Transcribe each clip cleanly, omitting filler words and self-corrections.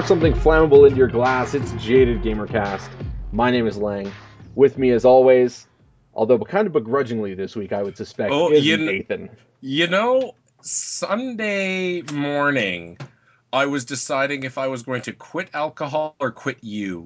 Pour something flammable into your glass. It's Jaded Gamercast. My name is Lang. With me, as always, although kind of begrudgingly this week, I would suspect, Oh, is Nathan. Sunday morning, I was deciding if I was going to quit alcohol or quit you.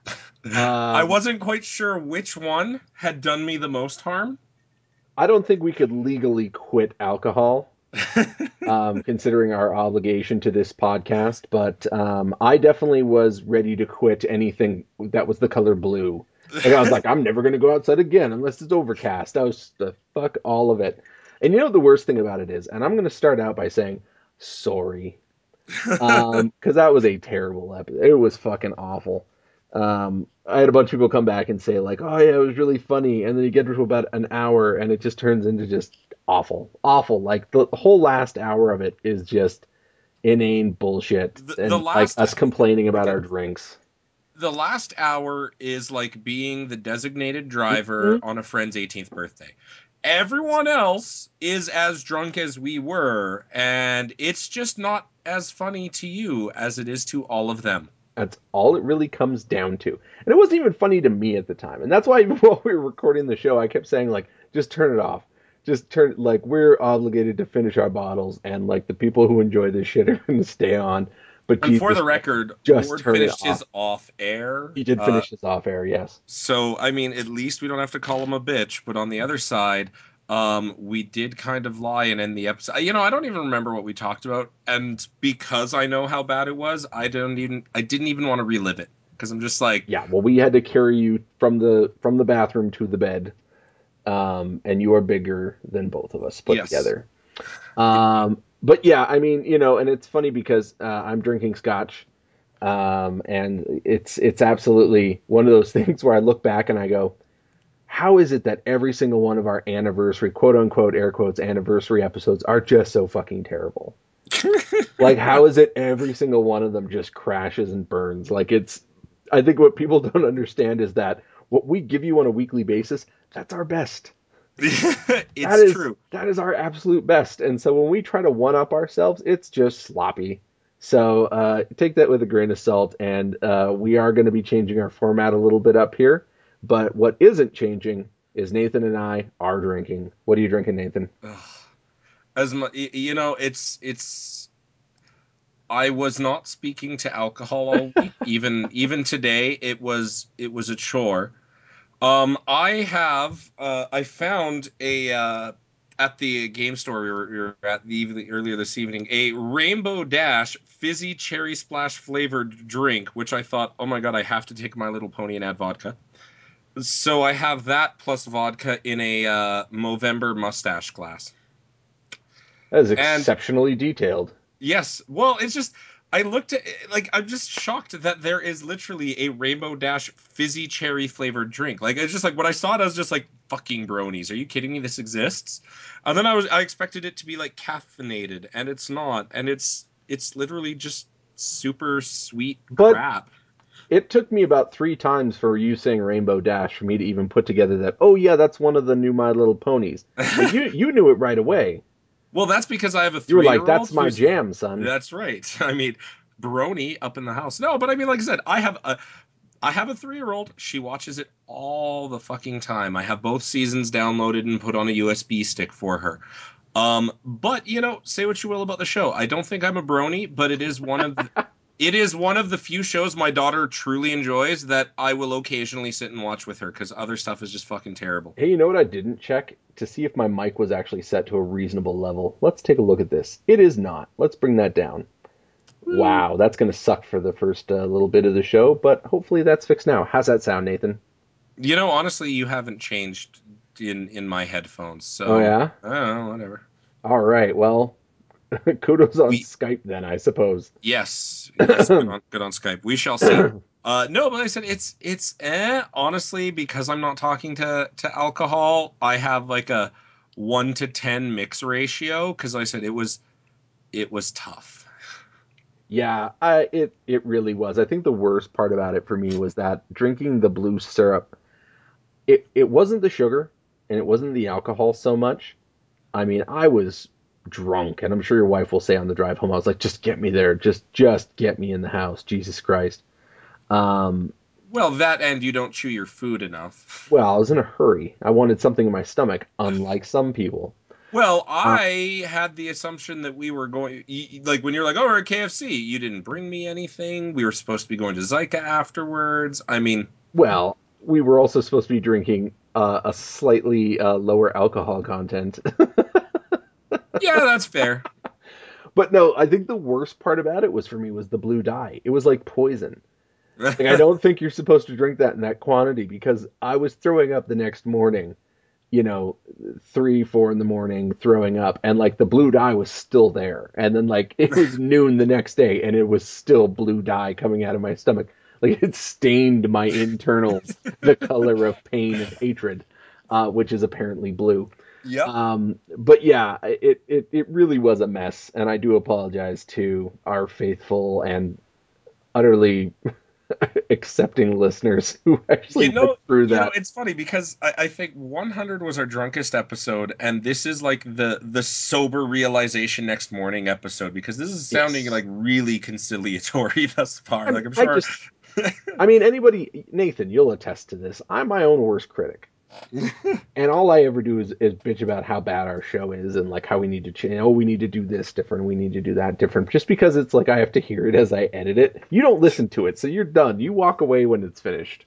I wasn't quite sure which one had done me the most harm. I don't think we could legally quit alcohol, considering our obligation to this podcast, but I definitely was ready to quit anything that was the color blue. Like I was like, I'm never going to go outside again unless it's overcast. I was the fuck all of it. And you know the worst thing about it is, and I'm going to start out by saying sorry, because that was a terrible episode. It was fucking awful. I had a bunch of people come back and say like, "Oh yeah, it was really funny," and then you get to about an hour, and it just turns into just awful, awful. Like the whole last hour of it is just inane bullshit, The and like last us complaining about okay, our drinks. the last hour is like being the designated driver Mhm. on a friend's 18th birthday. Everyone else is as drunk as we were, and it's just not as funny to you as it is to all of them. That's all it really comes down to. And it wasn't even funny to me at the time. And that's why even while we were recording the show, I kept saying like, just turn it off. Just turn like we're obligated to finish our bottles and like the people who enjoy this shit are gonna stay on. But And for Jesus the Christ, record, just Ward turn it finished off. his off air. He did finish his off air, yes. So, I mean, at least we don't have to call him a bitch. But on the other side, we did kind of lie and end the episode. I don't even remember what we talked about. And because I know how bad it was, I didn't even want to relive it. Because I'm just like, Yeah, well we had to carry you from the bathroom to the bed. And you are bigger than both of us put yes. together. But yeah, I mean, and it's funny because I'm drinking scotch, and it's absolutely one of those things where I look back and I go, how is it that every single one of our anniversary, quote unquote, air quotes, anniversary episodes are just so fucking terrible? Like, how is it every single one of them just crashes and burns? Like, I think what people don't understand is that what we give you on a weekly basis, that's our best. That It's is true. that is our absolute best. And so when we try to one up ourselves, it's just sloppy. So take that with a grain of salt. And we are going to be changing our format a little bit up here. But what isn't changing is Nathan and I are drinking. What are you drinking, Nathan? Ugh. It's. I was not speaking to alcohol all week. Even today, it was a chore. I found a at the game store we were at earlier this evening a Rainbow Dash fizzy cherry splash flavored drink, which I thought, oh my god, I have to take My Little Pony and add vodka. So I have that plus vodka in a Movember mustache glass. That is And exceptionally detailed. yes. Well, it's just I looked at like I'm just shocked that there is literally a Rainbow Dash fizzy cherry flavored drink. Like it's just like when I saw it, I was just like, "Fucking bronies! Are you kidding me? This exists?" And then I expected it to be like caffeinated, and it's not. And it's literally just super sweet But crap. it took me about three times for you saying Rainbow Dash for me to even put together that, oh yeah, that's one of the new My Little Ponies. Like you knew it right away. Well, that's because I have a You were like, three-year-old that's my who's. jam, son. That's right. I mean, brony up in the house. No, but I mean, like I said, I have a 3-year-old. She watches it all the fucking time. I have both seasons downloaded and put on a USB stick for her. But say what you will about the show. I don't think I'm a brony, but it is one of the few shows my daughter truly enjoys that I will occasionally sit and watch with her because other stuff is just fucking terrible. Hey, you know what I didn't check? To see if my mic was actually set to a reasonable level. Let's take a look at this. It is not. Let's bring that down. Woo. Wow, that's going to suck for the first little bit of the show, but hopefully that's fixed now. How's that sound, Nathan? Honestly, you haven't changed in my headphones, Oh, so yeah? I don't know, whatever. All right, well, kudos on We Skype then, I suppose. Yes, good on Skype. We shall see. No, but I said it's honestly, because I'm not talking to alcohol, I have like a 1 to 10 mix ratio because I said it was tough. Yeah, it really was. I think the worst part about it for me was that drinking the blue syrup, it wasn't the sugar and it wasn't the alcohol so much. I mean, I was drunk. And I'm sure your wife will say on the drive home, I was like, just get me there. Just get me in the house. Jesus Christ. Um, Well, that and you don't chew your food enough. well, I was in a hurry. I wanted something in my stomach, unlike some people. Well, Uh, I had the assumption that we were going, like when you're like, oh, we're at KFC, you didn't bring me anything. We were supposed to be going to Zyka afterwards. I mean, well, we were also supposed to be drinking a slightly lower alcohol content. yeah, that's fair. But no, I think the worst part about it was for me was the blue dye. It was like poison. Like I don't think you're supposed to drink that in that quantity because I was throwing up the next morning, 3, 4 in the morning, throwing up, and like the blue dye was still there. And then like it was noon the next day, and it was still blue dye coming out of my stomach. Like it stained my internals the color of pain and hatred, which is apparently blue. Yep. But yeah, it really was a mess, and I do apologize to our faithful and utterly accepting listeners who actually went through that. It's funny because I think 100 was our drunkest episode, and this is like the sober realization next morning episode because this is sounding Yes. like really conciliatory thus far. I'm, Like I'm I sure. just, I mean, anybody, Nathan, you'll attest to this. I'm my own worst critic. And all I ever do is bitch about how bad our show is and like how we need to change. Oh, we need to do this different. We need to do that different. Just because it's like I have to hear it as I edit it. You don't listen to it, so you're done. You walk away when it's finished.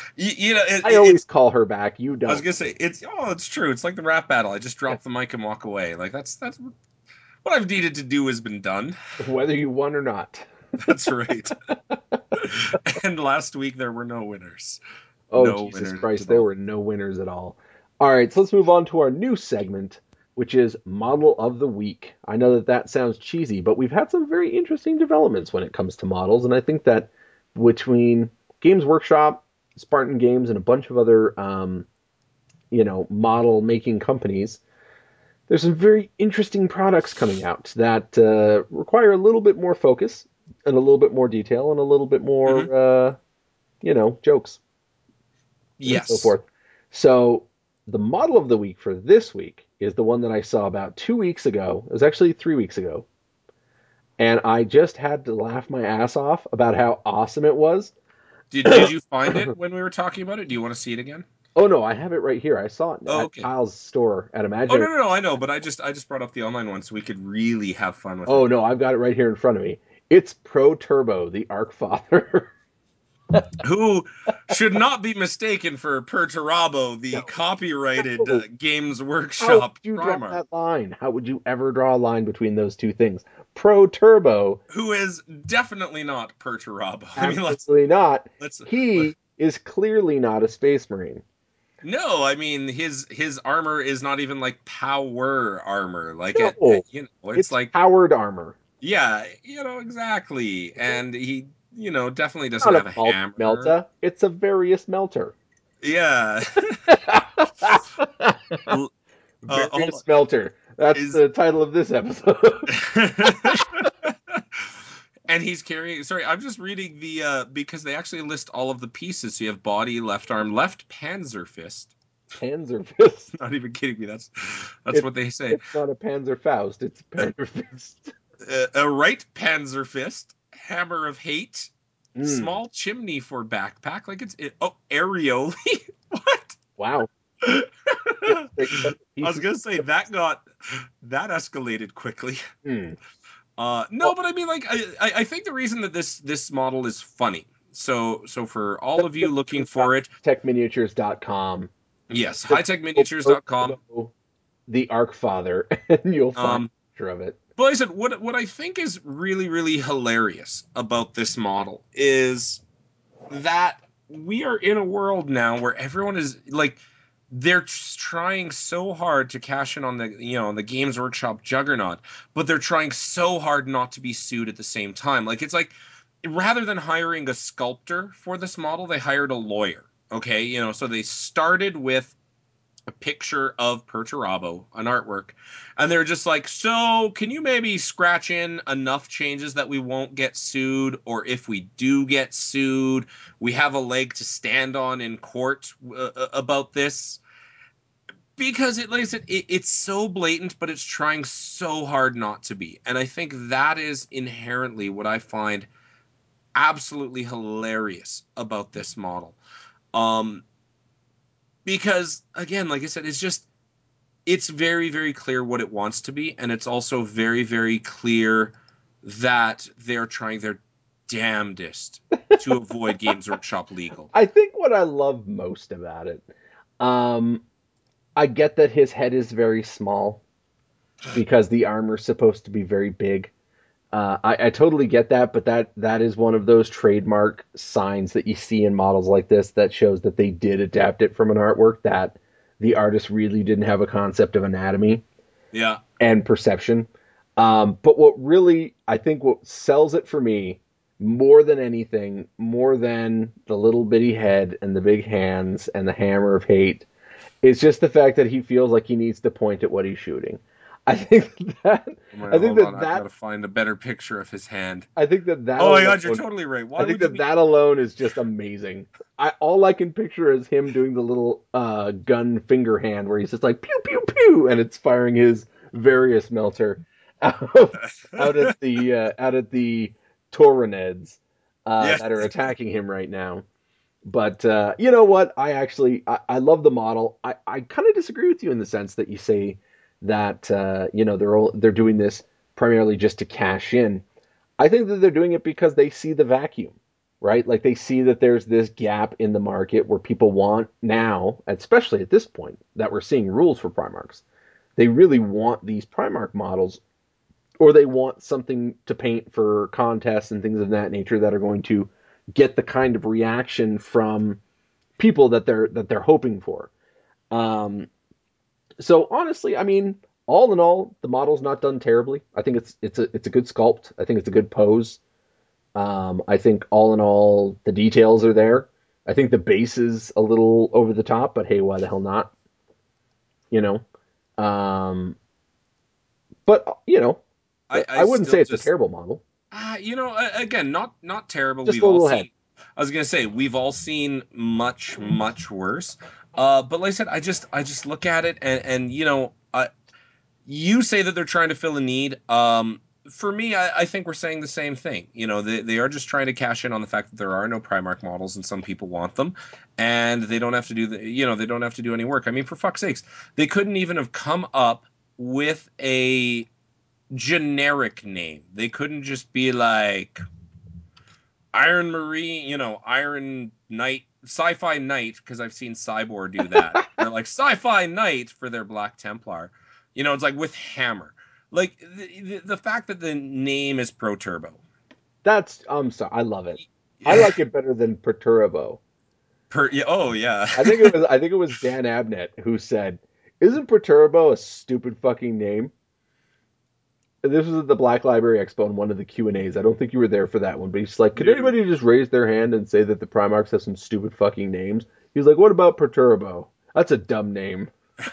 I always It's. call her back. You I was don't. gonna say it's true. It's like the rap battle. I just Yeah. drop the mic and walk away. Like that's what I've needed to do has been done. Whether you won or not. That's right. And last week there were no winners. Oh, No Jesus winners Christ, at there all. were no winners at all. All right, so let's move on to our new segment, which is Model of the Week. I know that that sounds cheesy, but we've had some very interesting developments when it comes to models, and I think that between Games Workshop, Spartan Games, and a bunch of other, model making companies, there's some very interesting products coming out that require a little bit more focus and a little bit more detail and a little bit Hmm. more, jokes and so Yes. forth. So the model of the week for this week is the one that I saw about 2 weeks ago. It was actually 3 weeks ago. And I just had to laugh my ass off about how awesome it was. Did you find it when we were talking about it? Do you want to see it again? Oh no, I have it right here. I saw it Oh, at okay. Kyle's store at Oh Imaginary. no, I know, but I just brought up the online one so we could really have fun with Oh it. no, I've got it right here in front of me. It's Pro Turbo, the Arc Father. Who should not be mistaken for Perturabo, the No, copyrighted no. Games How would Workshop you draw Primarch, that line? How would you ever draw a line between those two things? Pro Turbo. who is definitely not Perturabo. I mean, Absolutely not. let's He is clearly not a space marine. no. I mean, his armor is not even like power armor. Like No, it's it's like powered armor. yeah, exactly. Okay? And he, definitely doesn't Not a have a hammer. melta. It's a various melter. Yeah. L- hold on. Various melter. That's Is the title of this episode. and he's carrying sorry, I'm just reading the because they actually list all of the pieces. So you have body, left arm, left panzer fist. Panzerfist. Not even kidding me. That's It's what they say. it's not a Panzerfaust. It's a Panzerfist. A right panzer fist, hammer of hate, Mm, small chimney for backpack. Like oh, areoli. What? wow. It's I breaks up the was pieces. gonna say that escalated quickly. Mm. No, Well, but I mean, like, I think the reason that this model is funny. So for all of you looking for it, techminiatures.com. yes, Just Pro hightechminiatures.com. Turbo, the Arc Father, and you'll find Um, a picture of it. but like I said, what I think is really really hilarious about this model is that we are in a world now where everyone is like they're trying so hard to cash in on the Games Workshop juggernaut, but they're trying so hard not to be sued at the same time. Like it's like rather than hiring a sculptor for this model, they hired a lawyer. Okay, so they started with a picture of Perturabo, an artwork, and they're just like, so can you maybe scratch in enough changes that we won't get sued, or if we do get sued, we have a leg to stand on in court about this. because like I said, it's so blatant, but it's trying so hard not to be. And I think that is inherently what I find absolutely hilarious about this model. Um, because again, like I said, it's very, very clear what it wants to be, and it's also very, very clear that they're trying their damnedest to avoid Games Workshop legal. I think what I love most about it, um, I get that his head is very small because the armor's supposed to be very big. I totally get that, but that is one of those trademark signs that you see in models like this that shows that they did adapt it from an artwork that the artist really didn't have a concept of anatomy Yeah. and perception. But what really, I think, what sells it for me more than anything, more than the little bitty head and the big hands and the hammer of hate, is just the fact that he feels like he needs to point at what he's shooting. I think that Oh my I God, think hold on. that I've got that to find a better picture of his hand. I think that that Oh my God, you're alone totally right. I Why think would you that be? that alone is just amazing. All I can picture is him doing the little gun finger hand where he's just like pew pew pew, and it's firing his various melter out, out at the Taurinets Yeah. that are attacking him right now. But you know what? I love the model. I kind of disagree with you in the sense that you say that they're doing this primarily just to cash in. I think that they're doing it because they see the vacuum, right? Like they see that there's this gap in the market where people want now, especially at this point that we're seeing rules for Primarchs. They really want these Primarch models, or they want something to paint for contests and things of that nature that are going to get the kind of reaction from people that they're hoping for. Um, so honestly, I mean, all in all, the model's not done terribly. I think it's a good sculpt. I think it's a good pose. I think all in all, the details are there. I think the base is a little over the top, but hey, why the hell not? You know. Um, but I I wouldn't still say it's a just terrible model. again, not terrible. Just We've a all little ahead. seen. I was gonna say we've all seen much worse. But like I said, I just look at it and you say that they're trying to fill a need. For me, I think we're saying the same thing. They are just trying to cash in on the fact that there are no Primarch models and some people want them, and they don't have to do they don't have to do any work. I mean, for fuck's sakes, they couldn't even have come up with a generic name. They couldn't just be like Iron Marine, Iron Knight, Sci-Fi Knight, because I've seen Cyborg do that. They're like Sci-Fi Knight for their Black Templar. It's like with Hammer. Like the fact that the name is Pro Turbo. That's I'm sorry, I love it. I like it better than Perturbo. Yeah, oh yeah. I think it was Dan Abnett who said, "Isn't Perturbo a stupid fucking name?" This was at the Black Library Expo in one of the Q&As. I don't think you were there for that one, but he's like, "Could No. anybody just raise their hand and say that the Primarchs have some stupid fucking names?" He's like, "What about Perturbo? That's a dumb name."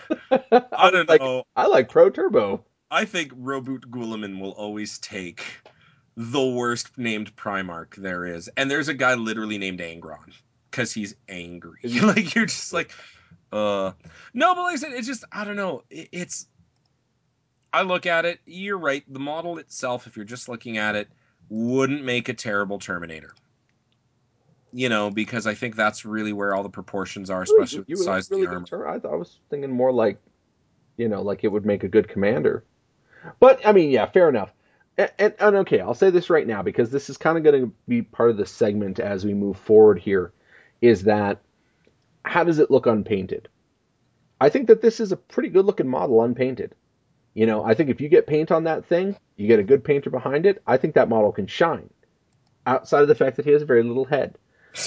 I I was don't like, know. "I like Pro Turbo." I think Roboot Guilliman will always take the worst named Primarch there is. And there's a guy literally named Angron because he's angry. Like you're just like, no, but like I said, it's just I don't know. It's I look at it. You're right. The model itself, if you're just looking at it, wouldn't make a terrible Terminator. Because I think that's really where all the proportions are, especially with the You would like size of the really good armor. turn. I was thinking more like, like it would make a good commander. But I mean, yeah, fair enough. And okay, I'll say this right now because this is kind of going to be part of the segment as we move forward here. Is that how does it look unpainted? I think that this is a pretty good looking model unpainted. I think if you get paint on that thing, you get a good painter behind it. I think that model can shine. Outside of the fact that he has a very little head.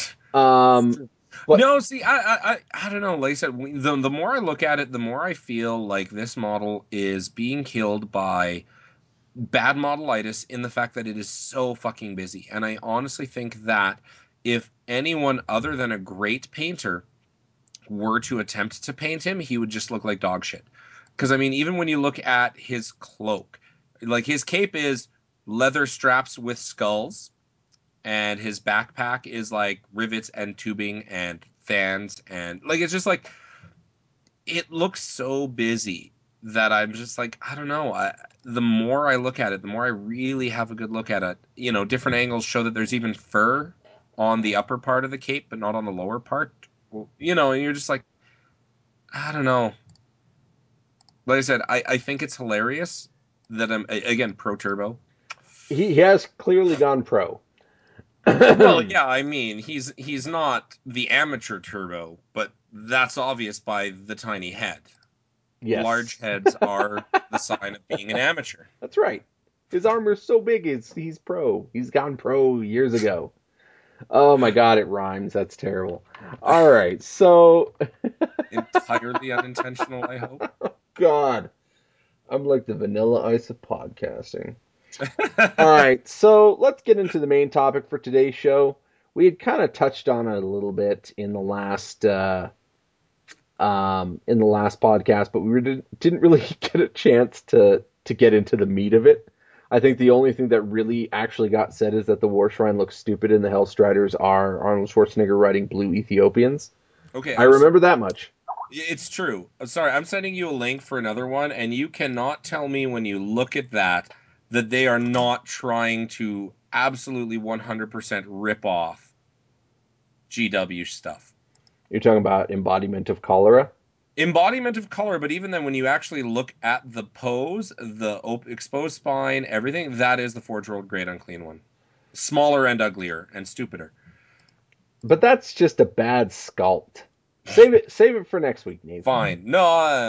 But No, see, I don't know. Like I said, the more I look at it, the more I feel like this model is being killed by bad modelitis in the fact that it is so fucking busy. And I honestly think that if anyone other than a great painter were to attempt to paint him, he would just look like dog shit. Because I mean, even when you look at his cloak, like his cape is leather straps with skulls, and his backpack is like rivets and tubing and fans, and like it's just like it looks so busy that I'm just like, I don't know. The more I look at it, the more I really have a good look at it. Different angles show that there's even fur on the upper part of the cape, but not on the lower part. Well, and you're just like, I don't know. Like I said, I think it's hilarious that again, pro turbo. He has clearly gone pro. Well, yeah, I mean, he's not the amateur turbo, but that's obvious by the tiny head. Large Yes. heads are the sign of being an amateur. That's right. His armor's so big, he's pro. He's gone pro years ago. Oh my god, it rhymes. That's terrible. All right, so Entirely unintentional, I hope. God, I'm like the vanilla ice of podcasting. All right, so let's get into the main topic for today's show. We had kind of touched on it a little bit in the last podcast, but didn't really get a chance to get into the meat of it. I think the only thing that really actually got said is that the War Shrine looks stupid and the Hellstriders are Arnold Schwarzenegger riding blue Ethiopians. Okay, I I'm sorry. remember that much. It's true. I'm sorry. I'm sending you a link for another one, and you cannot tell me when you look at that they are not trying to absolutely 100% rip off GW stuff. You're talking about embodiment of cholera. Embodiment of color, but even then, when you actually look at the pose, the exposed spine, everything, that is the Forge World Great Unclean one. Smaller and uglier and stupider. But that's just a bad sculpt. Save it for next week, Nathan. Fine. No.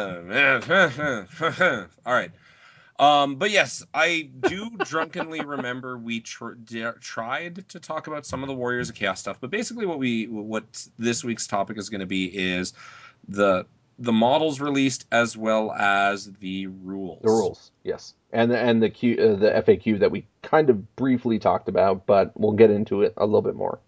All right. But yes, I do drunkenly remember we tried to talk about some of the Warriors of Chaos stuff, but basically what this week's topic is going to be is the the models released as well as the rules. The rules, yes, and the FAQ that we kind of briefly talked about, but we'll get into it a little bit more.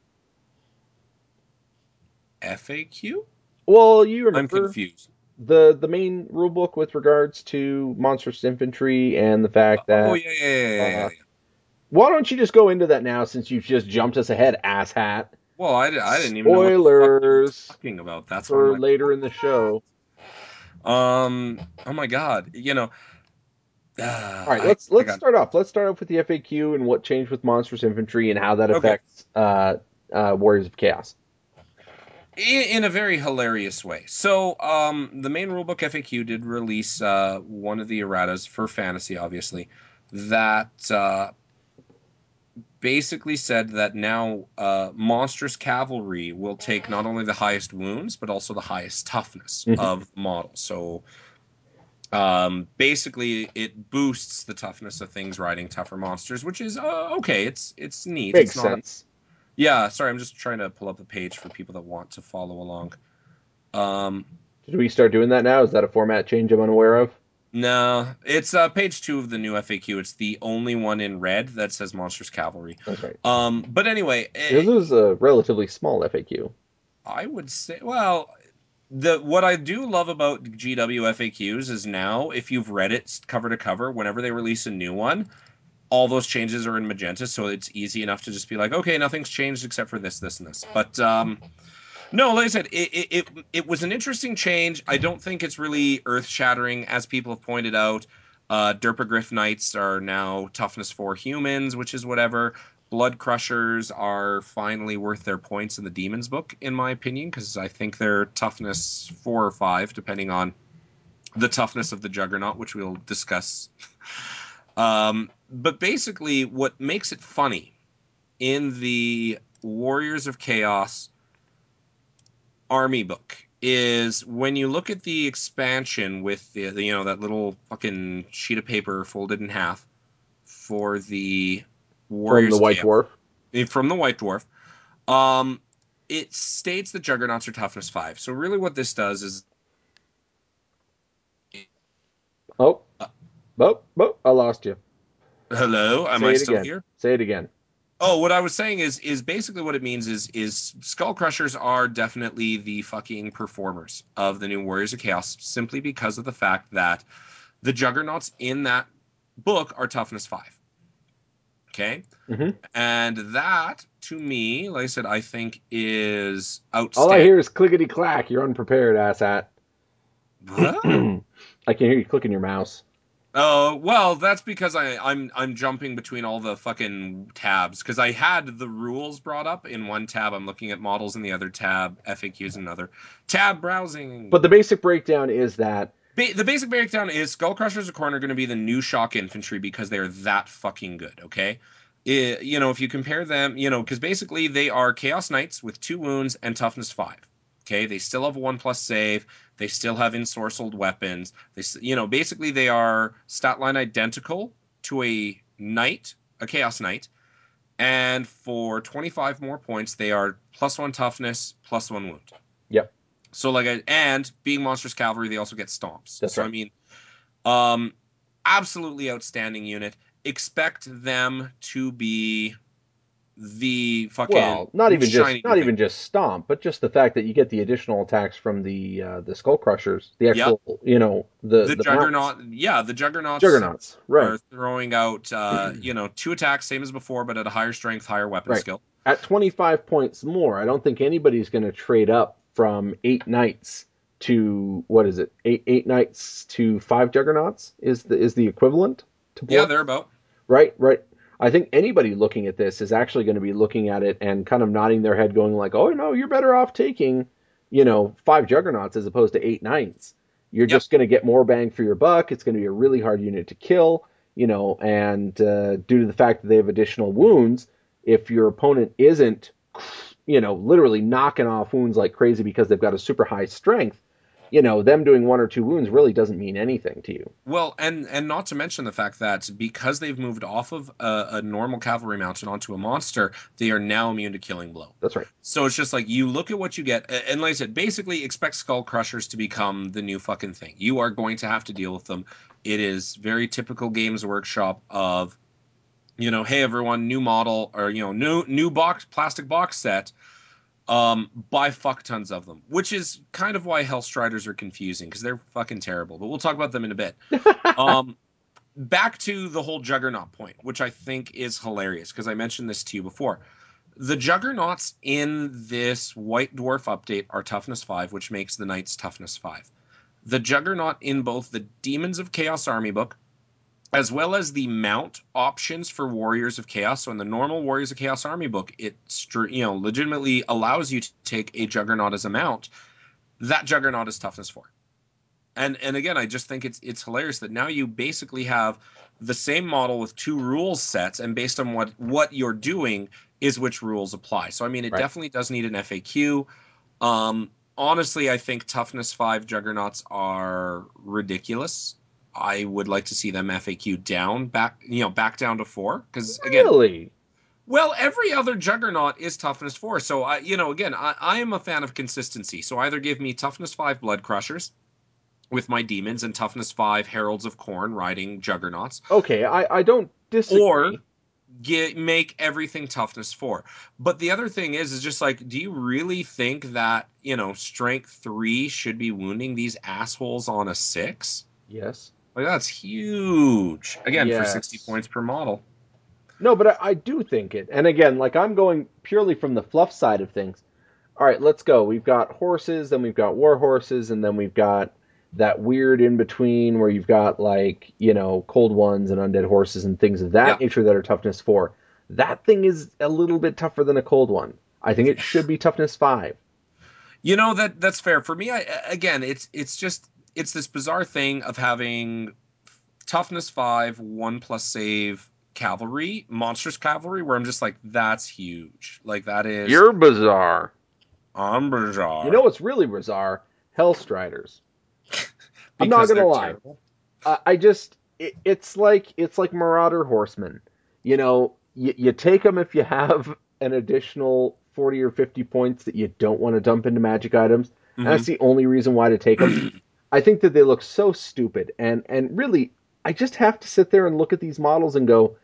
FAQ? Well, you I'm remember confused. the main rule book with regards to monstrous infantry and the fact Oh that yeah, yeah, yeah, yeah, yeah. why don't you just go into that now since you've just jumped us ahead, asshat? Well, I didn't even know what the fuck you were Spoilers talking about. That's why I'm for like, later in the show. oh my god, All right, I let's got start off. Let's start off with the FAQ and what changed with monstrous infantry and how that okay. affects Warriors of Chaos. In a very hilarious way. So, the main rulebook FAQ did release one of the erratas for fantasy, obviously, that basically said that now monstrous cavalry will take not only the highest wounds but also the highest toughness Mhm. of the model. So, basically, it boosts the toughness of things riding tougher monsters, which is okay. It's neat. Makes It's not. sense. Yeah, sorry, I'm just trying to pull up the page for people that want to follow along. Um, Did we start doing that now? Is that a format change I'm unaware of? No, it's page 2 of the new FAQ. It's the only one in red that says Monsters Cavalry. That's right. But anyway, This is a relatively small FAQ. I would say, well, the what I do love about GW FAQs is now, if you've read it cover to cover, whenever they release a new one, all those changes are in magenta, so it's easy enough to just be like, okay, nothing's changed except for this, this, and this. But no, like I said, it was an interesting change. I don't think it's really earth shattering, as people have pointed out. Derpagriff Knights are now toughness 4 humans, which is whatever. Blood Crushers are finally worth their points in the Demons book, in my opinion, because I think they're toughness 4 or 5, depending on the toughness of the Juggernaut, which we'll discuss. But basically, what makes it funny in the Warriors of Chaos army book is when you look at the expansion with the that little fucking sheet of paper folded in half for the From the Warriors of White Chaos Dwarf. from the White Dwarf. Um, it states that Juggernauts are toughness 5. So really, what this does is, Oh, oh, I lost you. hello, am I Say it still again. here? Say it again. Oh, what I was saying is basically what it means is Skull Crushers are definitely the fucking performers of the new Warriors of Chaos, simply because of the fact that the Juggernauts in that book are toughness 5. Okay? Mm-hmm. And that, to me, like I said, I think is All I outstanding. hear is clickety clack. You're unprepared, asshat. What? I can hear you clicking your mouse. Oh, well, that's because I'm jumping between all the fucking tabs because I had the rules brought up in one tab. I'm looking at models in the other tab, FAQs in another tab, browsing. But the basic breakdown is that The basic breakdown is Skull Crushers of Khorne are going to be the new shock infantry because they are that fucking good. Okay, if you compare them, because basically they are Chaos Knights with 2 wounds and toughness 5. Okay, they still have a 1+ save. They still have ensorcelled weapons. Basically they are stat line identical to a knight, a Chaos Knight, and for 25 more points, they are +1 toughness, +1 wound. yep, So and being monstrous cavalry, they also get stomps. that's So I right. mean, um, absolutely outstanding unit. Expect them to be the fucking Well, not even just shiny new not thing. even just stomp, but just the fact that you get the additional attacks from the skull crushers, the Yep. actual, the mounts, The Juggernauts juggernauts, right? are throwing out, 2 attacks, same as before, but at a higher strength, higher weapon Right. skill. At 25 points more, I don't think anybody's going to trade up from 8 knights to what is it? Eight knights to 5 juggernauts is the equivalent to Yeah, board. they're about. Right, right. I think anybody looking at this is actually going to be looking at it and kind of nodding their head, going like, "Oh no, you're better off taking, 5 juggernauts as opposed to 8 knights. You're Yep. just going to get more bang for your buck. It's going to be a really hard unit to kill, and due to the fact that they have additional wounds, if your opponent isn't, literally knocking off wounds like crazy because they've got a super high strength, them doing 1 or 2 wounds really doesn't mean anything to you. Well, and not to mention the fact that because they've moved off of a normal cavalry mounted onto a monster, they are now immune to killing blow. That's right. So it's just like you look at what you get, and like I said, basically expect Skull Crushers to become the new fucking thing. You are going to have to deal with them. It is very typical Games Workshop of, hey everyone, new model or new box plastic box set. Buy fuck tons of them, which is kind of why Hellstriders are confusing because they're fucking terrible. But we'll talk about them in a bit. Um, Back to the whole Juggernaut point, which I think is hilarious because I mentioned this to you before. The Juggernauts in this White Dwarf update are toughness 5, which makes the Knights toughness 5. The Juggernaut in both the Demons of Chaos Army book as well as the mount options for Warriors of Chaos. So in the normal Warriors of Chaos Army book, it legitimately allows you to take a Juggernaut as a mount. That Juggernaut is toughness 4. And again, I just think it's hilarious that now you basically have the same model with 2 rules sets, and based on what you're doing is which rules apply. So I mean, it Right. definitely does need an FAQ. Honestly, I think toughness 5 juggernauts are ridiculous. I would like to see them FAQ down back down to 4 because again, Really? well, every other juggernaut is toughness 4. So I am a fan of consistency. So either give me toughness 5 blood crushers with my demons and toughness 5 heralds of Khorne riding juggernauts, Okay, I don't or disagree. make everything toughness 4. But the other thing is just like, do you really think that strength 3 should be wounding these assholes on a 6? Yes. Like, that's huge, again, for 60 Yes. points per model. No, but I do think it. And again, like I'm going purely from the fluff side of things. All right, let's go. We've got horses, then we've got war horses, and then we've got that weird in between where you've got like, cold ones and undead horses and things of that Yeah, nature that are toughness 4. That thing is a little bit tougher than a cold one. I think it should be toughness 5. that's fair for me. Again, it's this bizarre thing of having toughness 5 1+ save cavalry, monstrous cavalry, where I'm just like, that's huge. Like, that is You're bizarre. You know bizarre what's really bizarre? Hellstriders. I'm not because gonna they're lie. terrible. I just it's like Marauder Horsemen. You take them if you have an additional 40 or 50 points that you don't want to dump into magic items. And that's Hmm. the only reason why to take them. I think that they look so stupid, and really, I just have to sit there and look at these models and go,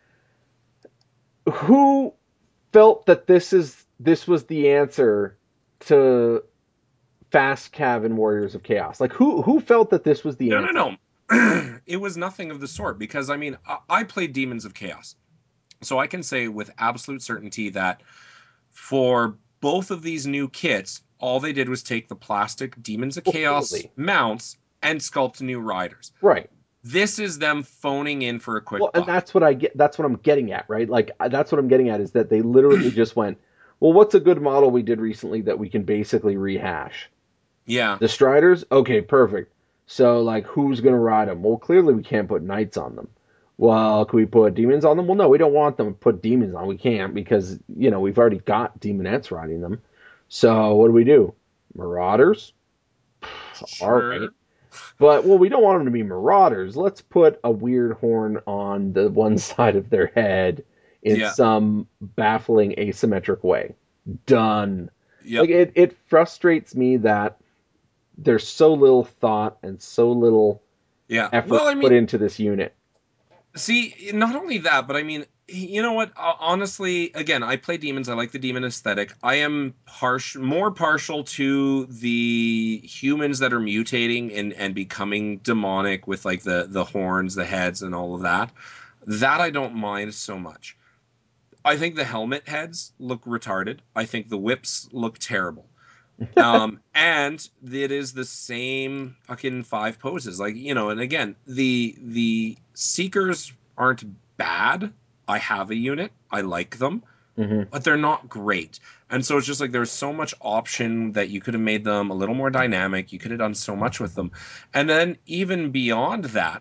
who felt that this was the answer to fast cav and Warriors of Chaos? Like who felt that this was the No, no, answer? no. It was nothing of the sort because I mean, I played Demons of Chaos. So I can say with absolute certainty that for both of these new kits, all they did was take the plastic Demons of Well, Chaos clearly. mounts and sculpt new riders. Right. This is them phoning in for a Well, quick and buck. that's what I get. That's what I'm getting at, right? Like that's what I'm getting at is that they literally just went, well, what's a good model we did recently that we can basically rehash? Yeah, The Striders? Okay, perfect. So, like, who's going to ride them? Well, clearly we can't put Knights on them. Well, can we put Demons on them? Well, no, we don't want them to put Demons on. We can't because, we've already got Demonettes riding them. So, what do? Marauders? All right. sure. But, well, we don't want them to be Marauders. Let's put a weird horn on the one side of their head in Yeah, some baffling asymmetric way. Done. yep, Like, it frustrates me that there's so little thought and so little yeah. effort Well, I put mean, into this unit. see, not only that, but I mean, you know what? Honestly, again, I play demons. I like the demon aesthetic. I am more partial to the humans that are mutating and becoming demonic with like the horns, the heads, and all of that. That I don't mind so much. I think the helmet heads look retarded. I think the whips look terrible. And it is the same fucking five poses. Like, and again, the seekers aren't bad. I have a unit. I like them, Hmm. but they're not great. And so it's just like there's so much option that you could have made them a little more dynamic. You could have done so much with them. And then even beyond that,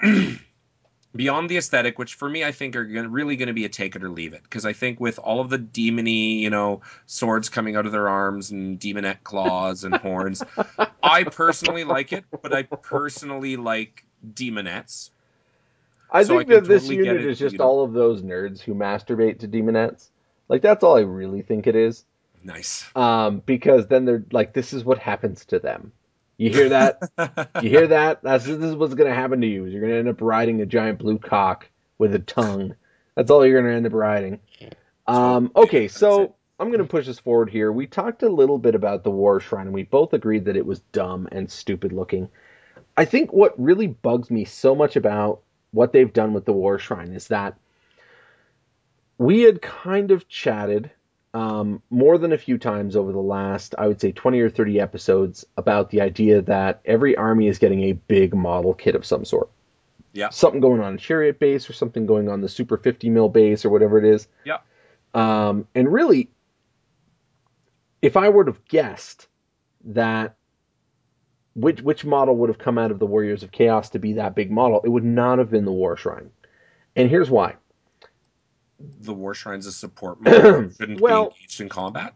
beyond the aesthetic, which for me I think are really going to be a take it or leave it, because I think with all of the demony, swords coming out of their arms and demonette claws and horns, I personally like it, but I personally like demonettes, I so I think can that this totally get unit it is if you just don't. all of those nerds who masturbate to demonettes. Like that's all I really think it is. Nice. Because then they're like, this is what happens to them. You hear that? You hear that? This is what's gonna happen to you. You're gonna end up riding a giant blue cock with a tongue. That's all you're gonna end up riding. Totally, Okay, that's it. so I'm going to push us forward here. We talked a little bit about the War Shrine, and we both agreed that it was dumb and stupid looking. I think what really bugs me so much about what they've done with the War Shrine is that we had kind of chatted more than a few times over the last, I would say, 20 or 30 episodes about the idea that every army is getting a big model kit of some sort. Yeah, Something going on in Chariot base or something going on the Super 50 mil base or whatever it is. yeah. And really, if I would have guessed that which model would have come out of the Warriors of Chaos to be that big model, it would not have been the War Shrine. And here's why. The war shrine's a support model that shouldn't be Well, engaged in combat.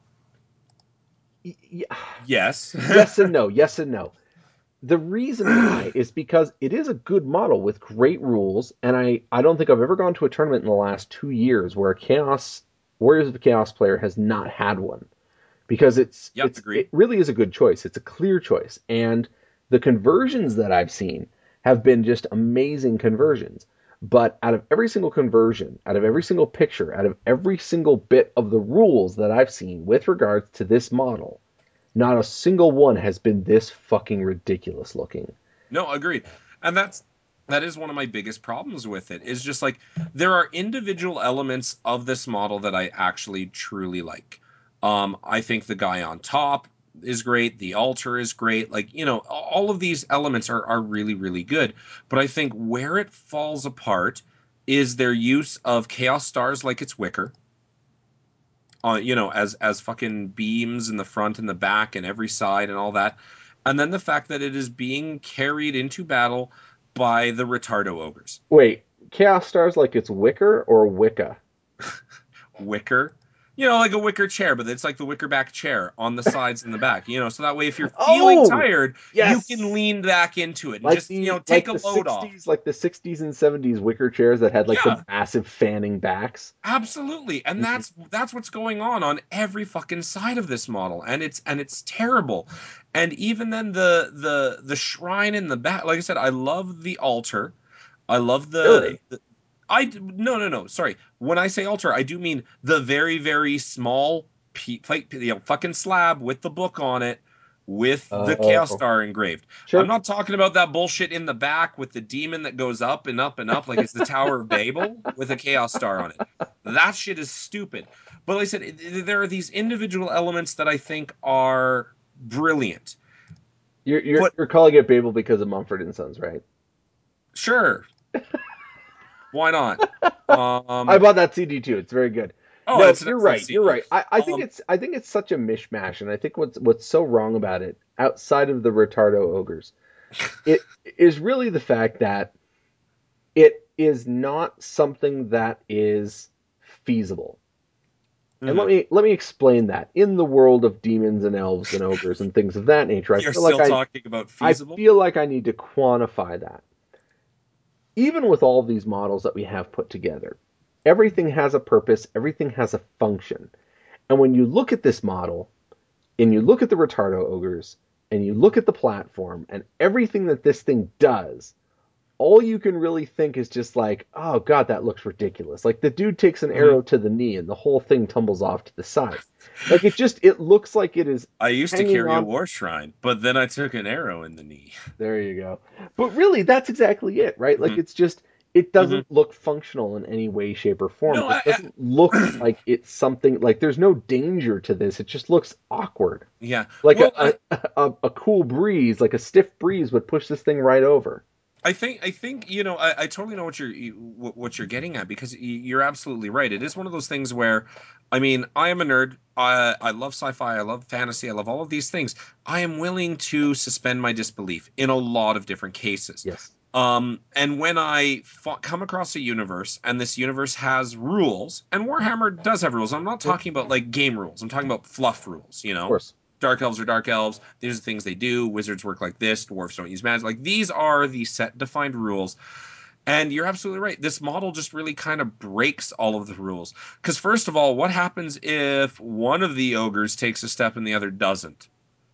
y- Yes. yes and no, yes and no. The reason why is because it is a good model with great rules, and I don't think I've ever gone to a tournament in the last 2 years where a Chaos Warriors of Chaos player has not had one. Because Yep, agreed. it really is a good choice. It's a clear choice, and the conversions that I've seen have been just amazing conversions. But out of every single conversion, out of every single picture, out of every single bit of the rules that I've seen with regards to this model, not a single one has been this fucking ridiculous looking. No, agreed. And that is one of my biggest problems with it. Is just like there are individual elements of this model that I actually truly like. I think the guy on top is great. The altar is great. Like, all of these elements are really, really good. But I think where it falls apart is their use of chaos stars like it's Wicker. As fucking beams in the front and the back and every side and all that. And then the fact that it is being carried into battle by the retardo ogres. Wait, Chaos Stars like it's Wicker or Wicca? Wicker. Like a wicker chair, but it's like the wicker back chair on the sides and the back, so that way if you're feeling Oh, tired, you can yes. lean back into it and Like just, the take like a the load off. 60s, like the 60s and 70s wicker chairs that had like the Yeah. massive fanning backs. Absolutely. And Mhm. that's what's going on every fucking side of this model. And it's terrible. And even then the shrine in the back, like I said, I love the altar. I love Really? no, no, no, sorry. When I say altar, I do mean the very very small plate, fucking slab with the book on it with the chaos Oh, star engraved. I'm sure. not talking about that bullshit in the back with the demon that goes up and up and up like it's the Tower of Babel with a chaos star on it. That shit is stupid. But like I said, there are these individual elements that I think are brilliant. But You're calling it Babel because of Mumford and Sons, right? sure, why not? I Um, bought that CD too. It's very good. oh, No, it's an you're excellent right. You're CD. right. I think it's such a mishmash, and I think what's so wrong about it, outside of the Retardo ogres, it is really the fact that it is not something that is feasible. And Mhm. let me explain that. In the world of demons and elves and ogres and things of that nature, You're still talking about feasible? I need to quantify that. Even with all of these models that we have put together, everything has a purpose, everything has a function. And when you look at this model, and you look at the Retardo ogres, and you look at the platform, and everything that this thing does, all you can really think is just like, oh god, that looks ridiculous. Like the dude takes an Mhm. arrow to the knee and the whole thing tumbles off to the side. Like it looks like it is I used to hanging carry a on. war shrine, but then I took an arrow in the knee. There you go. But really, that's exactly it, right? Like Mhm. it's just it Mhm. doesn't look functional in any way, shape, or form. No, It doesn't look like it's something like there's no danger to this. It just looks awkward. yeah. Like Well, a cool breeze, like a stiff breeze would push this thing right over. I think I totally know what you're getting at because you're absolutely right. It is one of those things where, I mean, I am a nerd. I love sci-fi. I love fantasy. I love all of these things. I am willing to suspend my disbelief in a lot of different cases. Yes, And when come across a universe and this universe has rules, and Warhammer does have rules. I'm not of talking about like game rules. I'm talking about fluff rules. course. Dark elves are dark elves. These are the things they do. Wizards work like this. Dwarves don't use magic. Like these are the set defined rules. And you're absolutely right. This model just really kind of breaks all of the rules. Because first of all, what happens if one of the ogres takes a step and the other doesn't?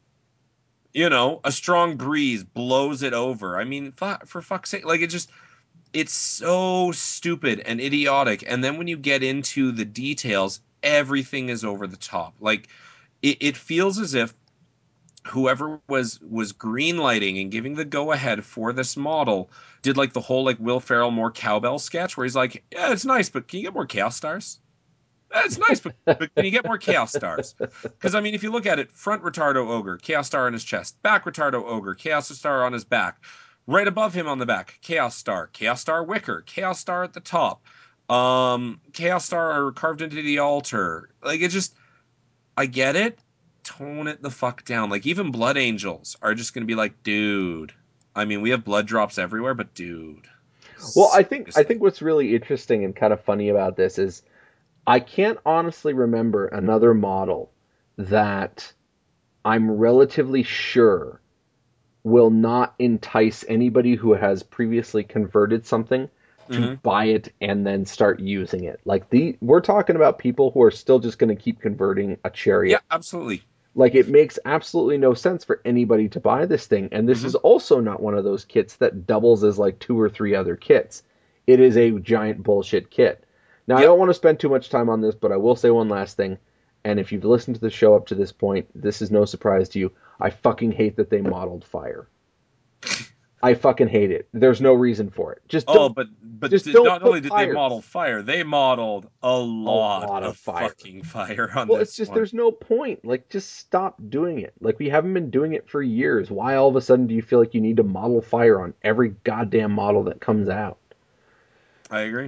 A strong breeze blows it over. I mean, for fuck's sake, like it's so stupid and idiotic. And then when you get into the details, everything is over the top. Like it feels as if whoever was green lighting and giving the go ahead for this model did like the whole like Will Ferrell more cowbell sketch where he's like, yeah, it's nice, but can you get more chaos stars? It's nice, but can you get more chaos stars? Because I mean, if you look at it, front retardo ogre, chaos star on his chest, back retardo ogre, chaos star on his back, right above him on the back, chaos star wicker, chaos star at the top, chaos star carved into the altar. Like it just, I get it. Tone it the fuck down. Like even blood angels are just gonna be like, dude. I mean, we have blood drops everywhere, but dude, Well, I seriously. think what's really interesting and kind of funny about this is I can't honestly remember another model that I'm relatively sure will not entice anybody who has previously converted something to Hmm. buy it and then start using it. Like we're talking about people who are still just going to keep converting a Yeah, chariot. absolutely. Like it makes absolutely no sense for anybody to buy this thing. And this is Hmm. also not one of those kits that doubles as like two or three other kits. It is a giant bullshit kit. Now I Yep. don't want to spend too much time on this, but I will say one last thing. And if you've listened to the show up to this point, this is no surprise to you. I fucking hate that they modeled fire. I fucking hate it. There's no reason for it. Oh, Just don't not put only did they model fires. fire, they modeled a A lot lot of of fire. fucking fire on Well, it's this just one. there's no point. Like just stop doing it. Like we haven't been doing it for years. Why all of a sudden do you feel like you need to model fire on every goddamn model that comes out? I agree.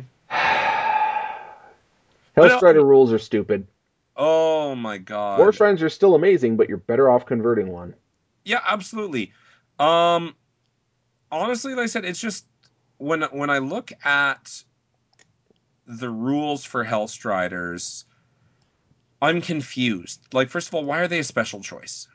But no, Hellstrider rules are stupid. oh my War god. Shrines are still amazing, but you're better off converting one. Yeah, absolutely. Um, honestly, like I said, it's just when I look at the rules for Hellstriders, I'm confused. Like, first of all, why are they a special choice?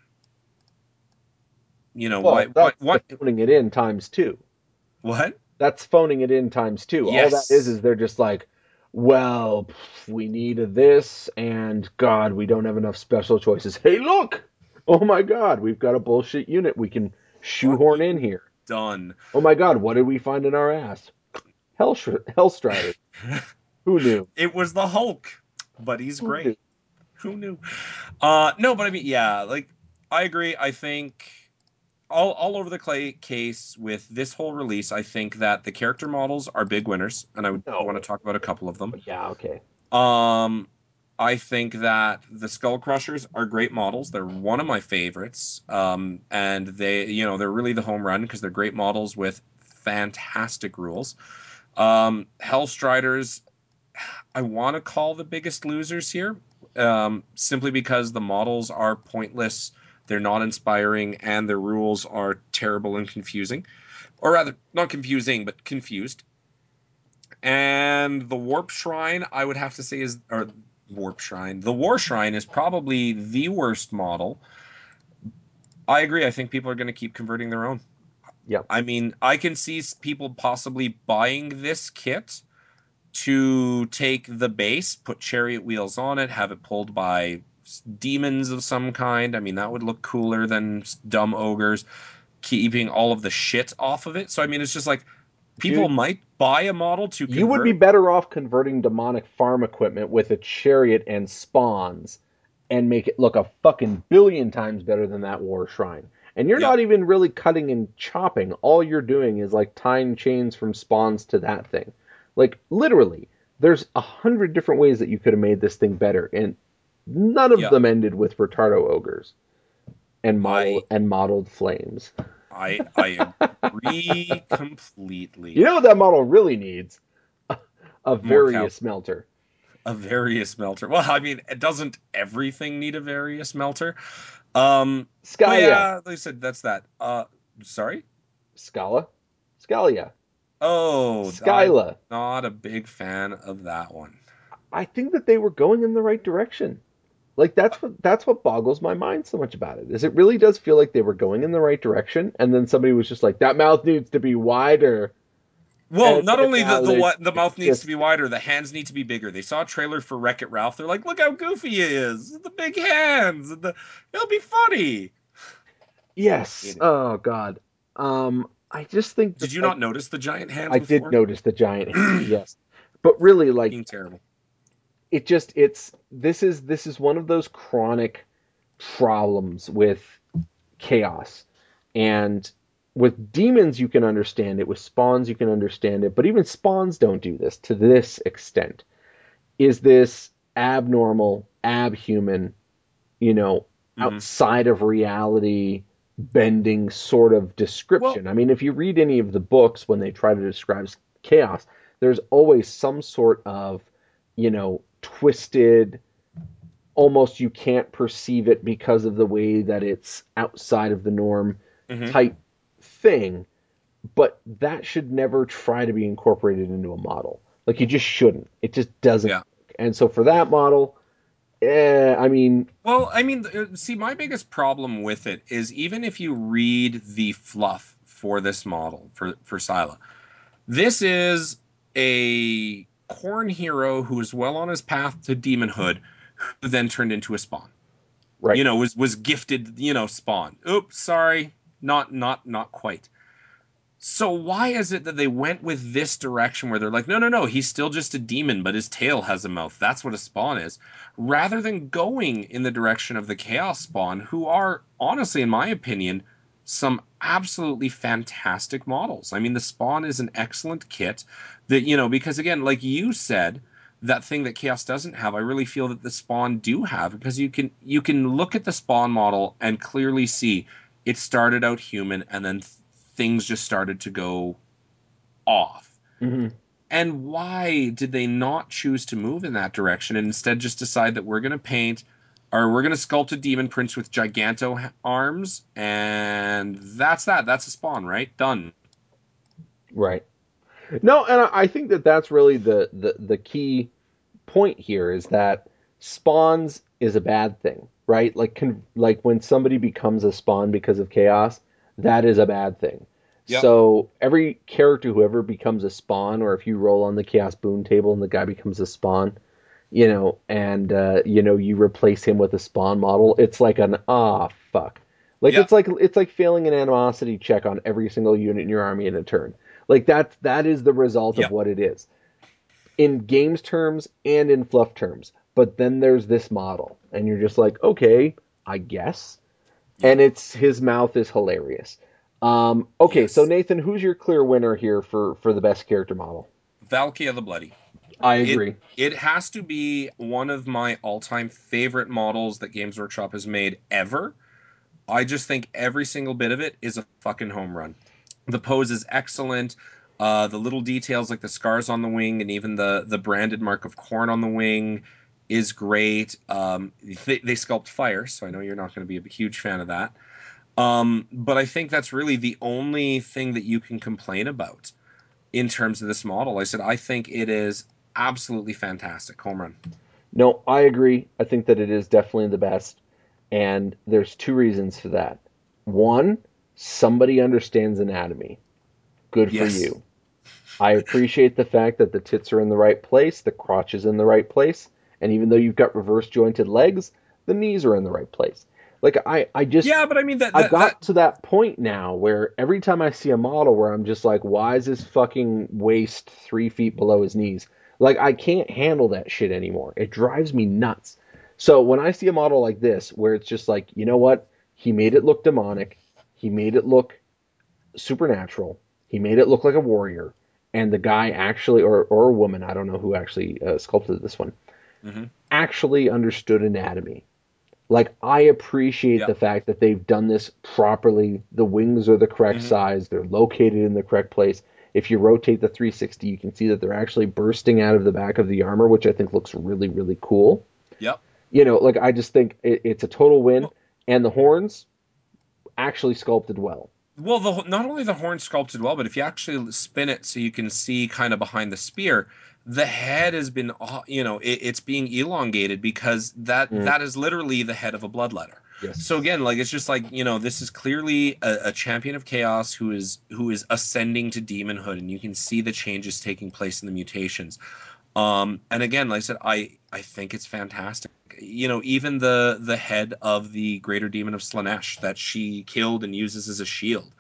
Well, that's the What, phoning it in times two. what? That's phoning it in times two. All that is Yes. they're just like, well, we need this, and God, we don't have enough special choices. Hey, look! Oh my God, we've got a bullshit unit we can shoehorn in Fucking here. done. Oh my God, what did we find in our ass? Hellstrider. Who knew? It was the Hulk, but he's Who knew? great. Who knew? No, but I mean, yeah, like I agree. I think all over the case with this whole release, I think that the character models are big winners, and I would want to No. talk about a couple of them. Yeah, okay. Um, I think that the Skull Crushers are great models. They're one of my favorites, and they're really the home run because they're great models with fantastic rules. Hellstriders, I want to call the biggest losers here, simply because the models are pointless, they're not inspiring, and their rules are terrible and confusing, or rather, not confusing, but confused. And the Warp Shrine, I would have to say, or Warp Shrine. The War Shrine is probably the worst model. I agree. I think people are going to keep converting their own. Yep. I mean, I can see people possibly buying this kit to take the base, put chariot wheels on it, have it pulled by demons of some kind. I mean, that would look cooler than dumb ogres, keeping all of the shit off of it. So, I mean, it's just like people Dude, might buy a model to you would be convert. better off converting demonic farm equipment with a chariot and spawns and make it look a fucking billion times better than that war shrine. And you're Yep. not even really cutting and chopping. All you're doing is like tying chains from spawns to that thing. Like literally, there's 100 different ways that you could have made this thing better, and none of Yep. them ended with retardo ogres and I modeled flames. I agree completely. You know what that model really needs? A More cow. various melter. A various melter. Well, I mean, it doesn't everything need a various melter? But Scalia. yeah, they said that's that. Sorry? Scala? Scalia. Oh, I'm Skyla. not a big fan of that one. I think that they were going in the right direction. Like that's what boggles my mind so much about it. Is it really does feel like they were going in the right direction, and then somebody was just like, "That mouth needs to be wider," Well, and not then only now the it's mouth needs to just be wider, the hands need to be bigger. They saw a trailer for Wreck It Ralph. They're like, look how goofy he is. The big hands. It'll be funny. yes. Hate it. Oh God. I just think that Did you like not notice the giant hands I did before? notice the giant hands, yes, but really like Being terrible. it's this is one of those chronic problems with chaos. And with demons, you can understand it. With spawns, you can understand it. But even spawns don't do this to this extent. Is this abnormal, abhuman, you know, Hmm. outside of reality bending sort of Well, description? I mean, if you read any of the books when they try to describe chaos, there's always some sort of, twisted, almost you can't perceive it because of the way that it's outside of the norm hmm type thing, but that should never try to be incorporated into a model. Like you just shouldn't. It just doesn't yeah. work. And so for that model, I mean, Well, I mean, see, my biggest problem with it is even if you read the fluff for this model for Scylla, this is a corn hero who is well on his path to demonhood, who then turned into a spawn. right. Was gifted, spawn. Oops, sorry, not quite. So why is it that they went with this direction where they're like, no, no, no, he's still just a demon, but his tail has a mouth. That's what a spawn is. Rather than going in the direction of the Chaos Spawn, who are, honestly, in my opinion, some absolutely fantastic models. I mean, the Spawn is an excellent kit that, because again, like you said, that thing that Chaos doesn't have, I really feel that the Spawn do have, because you can look at the Spawn model and clearly see it started out human and then things just started to go off. Mm-hmm. And why did they not choose to move in that direction and instead just decide that we're going to paint or we're going to sculpt a demon prince with giganto arms and that's that. That's a spawn, right? Done. Right. No, and I think that that's really the key point here is that spawns is a bad thing, right? Like when somebody becomes a spawn because of chaos, that is a bad thing. Yep. So every character who ever becomes a spawn, or if you roll on the chaos boon table and the guy becomes a spawn, and you replace him with a spawn model, it's like an fuck. Like Yep. it's like failing an animosity check on every single unit in your army in a turn. Like that is the result of Yep. what it is in games terms and in fluff terms. But then there's this model, and you're just like, okay, I guess. And Yep. it's his mouth is hilarious. Okay, so Yes. Nathan, who's your clear winner here for the best character model? Valkia the Bloody. I It agree. it has to be one of my all-time favorite models that Games Workshop has made ever. I just think every single bit of it is a fucking home run. The pose is excellent. The little details like the scars on the wing and even the branded mark of corn on the wing is great. They sculpt fire, so I know you're not going to be a huge fan of that. But I think that's really the only thing that you can complain about in terms of this model. I said I think it is absolutely fantastic. Home run. No, I agree. I think that it is definitely the best. And there's two reasons for that. One, somebody understands anatomy. Good for Yes. you. I appreciate the fact that the tits are in the right place, the crotch is in the right place, and even though you've got reverse jointed legs, the knees are in the right place. Like I just Yeah, but I mean I've that got to that point now where every time I see a model where I'm just like, why is his fucking waist 3 feet below his knees? Like I can't handle that shit anymore. It drives me nuts. So when I see a model like this, where it's just like, you know what? He made it look demonic. He made it look supernatural. He made it look like a warrior. And the guy actually, or a woman, I don't know who actually sculpted this one, hmm actually understood anatomy. Like I appreciate Yeah. the fact that they've done this properly. The wings are the correct hmm size. They're located in the correct place. If you rotate the 360, you can see that they're actually bursting out of the back of the armor, which I think looks really, really cool. Yep. Like I just think it's a total win. Well, And the horns actually sculpted well. Well, not only the horn sculpted well, but if you actually spin it so you can see kind of behind the spear, the head has been, it's being elongated because Mm, that is literally the head of a bloodletter. So yes. again, like it's just like this is clearly a champion of chaos who is ascending to demonhood, and you can see the changes taking place in the mutations. And again, like I said, I think it's fantastic. Even the head of the greater demon of Slanesh that she killed and uses as a shield,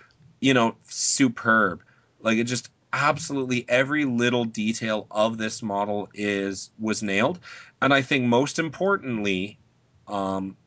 superb. Like it just absolutely every little detail of this model was nailed. And I think most importantly, um,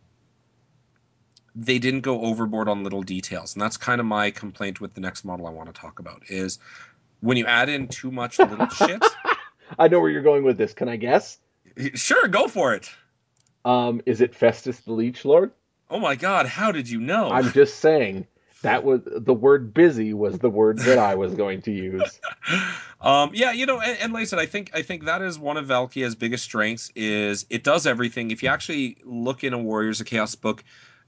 they didn't go overboard on little details. And that's kind of my complaint with the next model I want to talk about is when you add in too much little shit. I know where you're going with this. Can I guess? Sure, go for it. Is it Festus the Leech Lord? Oh my God, how did you know? I'm just saying that was the word busy was the word that I was going to use. Yeah, and like I said, I think that is one of Valkia's biggest strengths is it does everything. If you actually look in a Warriors of Chaos book,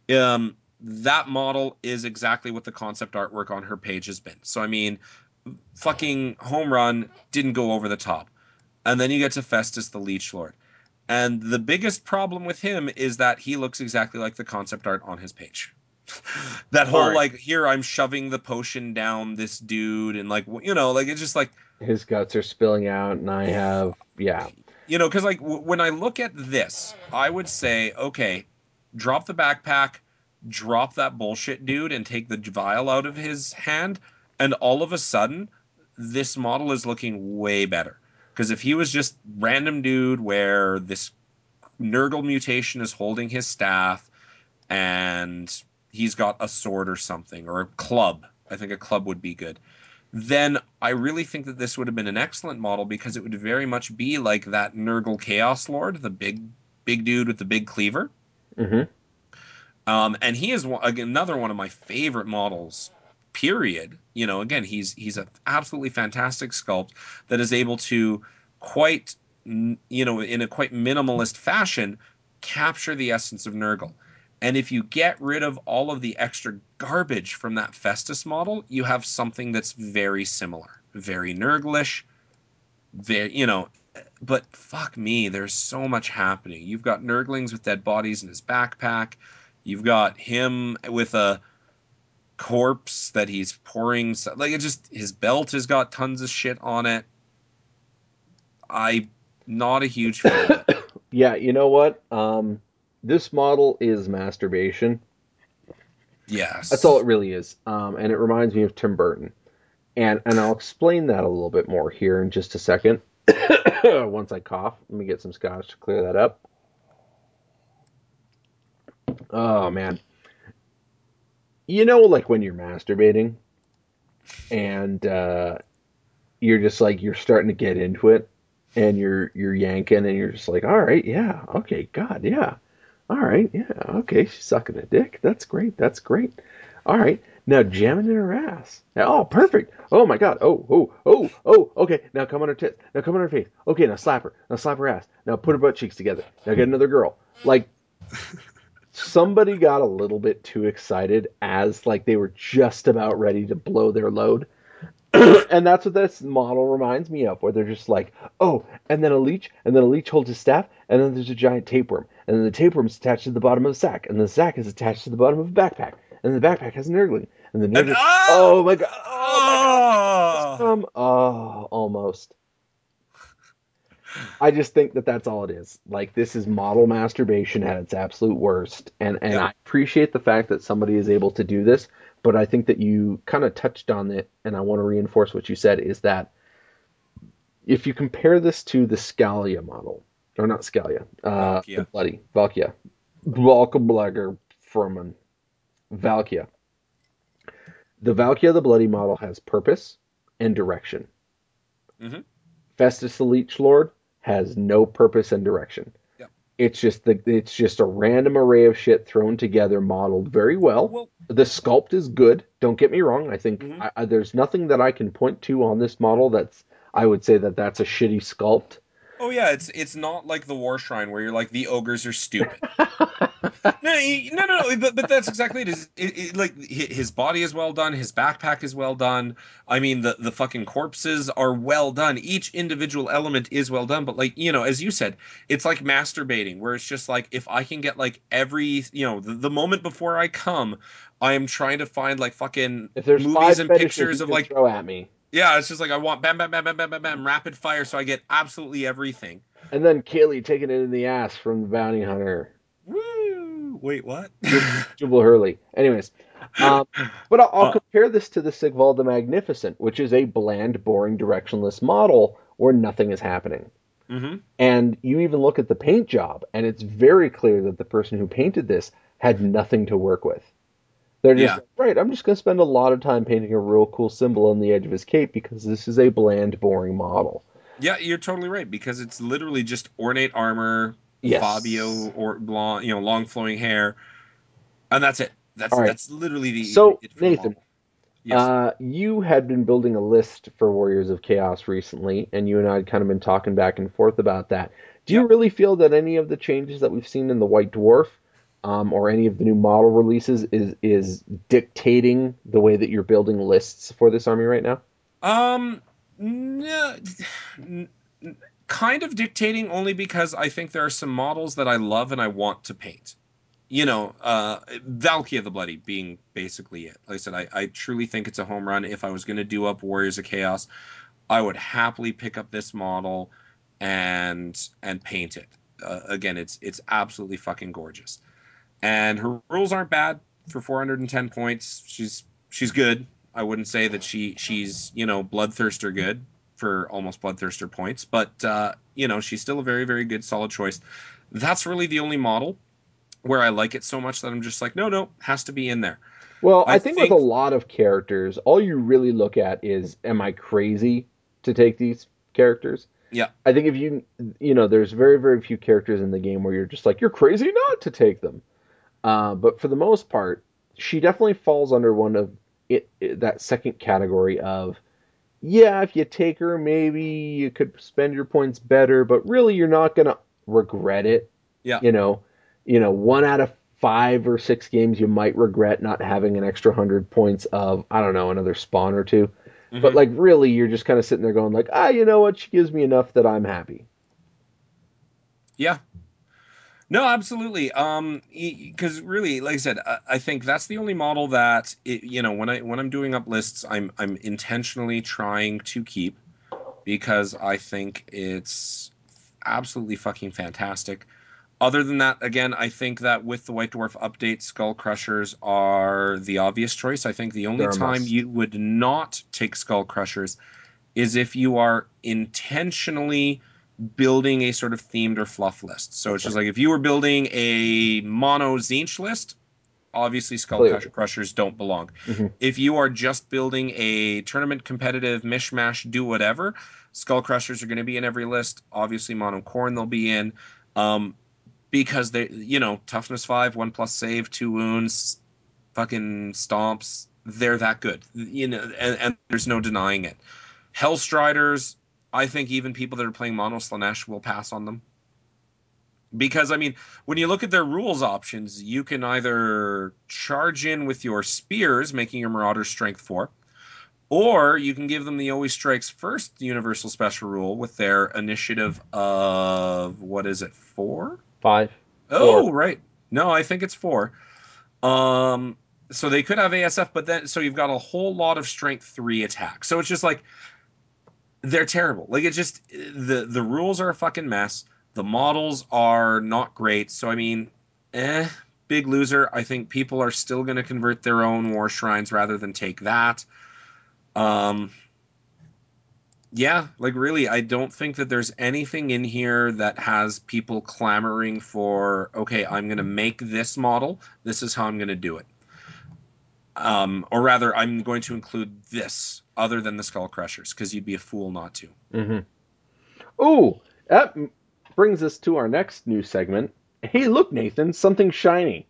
that model is exactly what the concept artwork on her page has been. So I mean, fucking home run didn't go over the top. And then you get to Festus the Leech Lord. And the biggest problem with him is that he looks exactly like the concept art on his page. That All whole right. like here I'm shoving the potion down this dude and like it's just like His guts are spilling out, and I have, yeah. because like when I look at this, I would say, okay, drop the backpack, drop that bullshit dude, and take the vial out of his hand, and all of a sudden, this model is looking way better. Because if he was just random dude where this Nurgle mutation is holding his staff and he's got a sword or something or a club, I think a club would be good, then I really think that this would have been an excellent model because it would very much be like that Nurgle Chaos Lord, the big dude with the big cleaver. Hmm. And he is again, another one of my favorite models. Period. Again, he's an absolutely fantastic sculpt that is able to quite, in a quite minimalist fashion, capture the essence of Nurgle. And if you get rid of all of the extra garbage from that Festus model, you have something that's very similar, very Nurglish, very, but fuck me, there's so much happening. You've got Nurglings with dead bodies in his backpack. You've got him with a corpse that he's pouring. Like it just his belt has got tons of shit on it. I not a huge fan of it. Yeah, you know what? This model is masturbation. That's all it Yes. really is. And it reminds me of Tim Burton. And I'll explain that a little bit more here in just a second. Once I cough, let me get some scotch to clear that up. Oh man, like when you're masturbating and you're just like you're starting to get into it, and you're yanking, and you're just like, all right, yeah, okay, God, yeah, all right, yeah, okay, she's sucking a dick. That's great. That's great. All right, now jam it in her ass. Oh, perfect. Oh my God. Oh, oh, oh, oh. Okay, now come on her tits. Now come on her face. Okay, now slap her. Now slap her ass. Now put her butt cheeks together. Now get another girl. Like somebody got a little bit too excited as like they were just about ready to blow their load. And that's what this model reminds me of, where they're just like, oh, and then a leech holds his staff, and then there's a giant tapeworm, and then the tapeworm's attached to the bottom of the sack, and the sack is attached to the bottom of the backpack, and the backpack has a nerdling, and the And nerdling, oh my God, oh my God, my nipples oh, come, oh, almost. I just think that that's all it is. Like this is model masturbation at its absolute worst, and yep. I appreciate the fact that somebody is able to do this, but I think that you kind of touched on it, and I want to reinforce what you said is that if you compare this to the Scalia model, or not Scalia, the Valkia. bloody Valkia, Valkablager Furman, Valkia. The Valkia the bloody model has purpose and direction. Mm-hmm. Festus the Leech Lord has no purpose and direction. Yep. It's just a random array of shit thrown together, modeled very well. Well. The sculpt is good. Don't get me wrong. I think Mm-hmm. there's nothing that I can point to on this model that's I would say that that's a shitty sculpt. Oh yeah, it's not like the War Shrine where you're like the ogres are stupid. No, no, but that's exactly it. Like his body is well done, his backpack is well done. I mean, the fucking corpses are well done. Each individual element is well done. But like as you said, it's like masturbating, where it's just like if I can get like every the moment before I come, I am trying to find like fucking If there's movies five and fetishes pictures you of can like throw at me, yeah, it's just like I want bam, bam, bam, bam, bam, bam, bam, rapid fire, so I get absolutely everything. and then Kaylee taking it in the ass from the bounty hunter, Woo! Wait, what? Jubal Hurley. Anyways, um, but I'll uh, compare this to the Sigval the Magnificent, which is a bland, boring, directionless model where nothing is happening. hmm And you even look at the paint job, and it's very clear that the person who painted this had nothing to work with. They're just Yeah. like, right, I'm just going to spend a lot of time painting a real cool symbol on the edge of his cape because this is a bland, boring model. Yeah, you're totally right because it's literally just ornate armor, Fabio Yes. or blonde, long flowing hair, and that's it. That's All right. that's literally So, it for the Nathan, model. Yes. you had been building a list for Warriors of Chaos recently, and you and I had kind of been talking back and forth about that. Do you Yep. really feel that any of the changes that we've seen in the White Dwarf, or any of the new model releases, is dictating the way that you're building lists for this army right now? No, n- kind of dictating only because I think there are some models that I love and I want to paint. Valkia the Bloody being basically it. Like I said, I truly think it's a home run. If I was going to do up Warriors of Chaos, I would happily pick up this model and paint it. Again, it's absolutely fucking gorgeous. And her rules aren't bad for 410 points. She's good. I wouldn't say that she's bloodthirster good for almost bloodthirster points, but she's still a very very good solid choice. That's really the only model where I like it so much that I'm just like, no, no, has to be in there. Well, I I think with a think, lot of characters, all you really look at is, am I crazy to take these characters? yeah, I think if there's very, very few characters in the game where you're just like, you're crazy not to take them. But for the most part, she definitely falls under one of that second category of, yeah, if you take her, maybe you could spend your points better, but really you're not gonna regret it. yeah, You know, 1 out of 5 or 6 games you might regret not having an extra 100 points of, I don't know, another spawn or two. But hmm like really, you're just kind of sitting there going like, you know what? She gives me enough that I'm happy. yeah. No, absolutely. Because really, like I said, I think that's the only model that when I'm doing up lists, I'm intentionally trying to keep because I think it's absolutely fucking fantastic. Other than that, again, I think that with the White Dwarf update, Skull Crushers are the obvious choice. I think the only They're a time must. you would not take Skull Crushers is if you are intentionally building a sort of themed or fluff list. So it's just like if you were building a mono Zinch list, obviously Skull Clearly. Crushers don't belong. Mm-hmm. If you are just building a tournament competitive mishmash, do whatever, Skull Crushers are going to be in every list. Obviously, Mono Khorne they'll be in. Because they, toughness 5, 1+ save, 2 wounds, fucking stomps, they're that good. And there's no denying it. Hellstriders, I think even people that are playing Mono Slaanesh will pass on them. Because, I mean, when you look at their rules options, you can either charge in with your spears, making your Marauder strength 4, or you can give them the Always Strikes First universal special rule with their initiative of, what is it, 4? 5. Oh, 4. right. No, I think it's 4. So they could have ASF, but then so you've got a whole lot of strength 3 attack. So it's just like they're terrible. Like it's just the rules are a fucking mess. The models are not great. So I mean, big loser. I think people are still going to convert their own war shrines rather than take that. Yeah, like really, I don't think that there's anything in here that has people clamoring for, okay, I'm going to make this model. This is how I'm going to do it. Or rather, I'm going to include this other than the Skull Crushers, because you'd be a fool not to. Mm-hmm. Ooh, that brings us to our next news segment. Hey, look, Nathan, something shiny.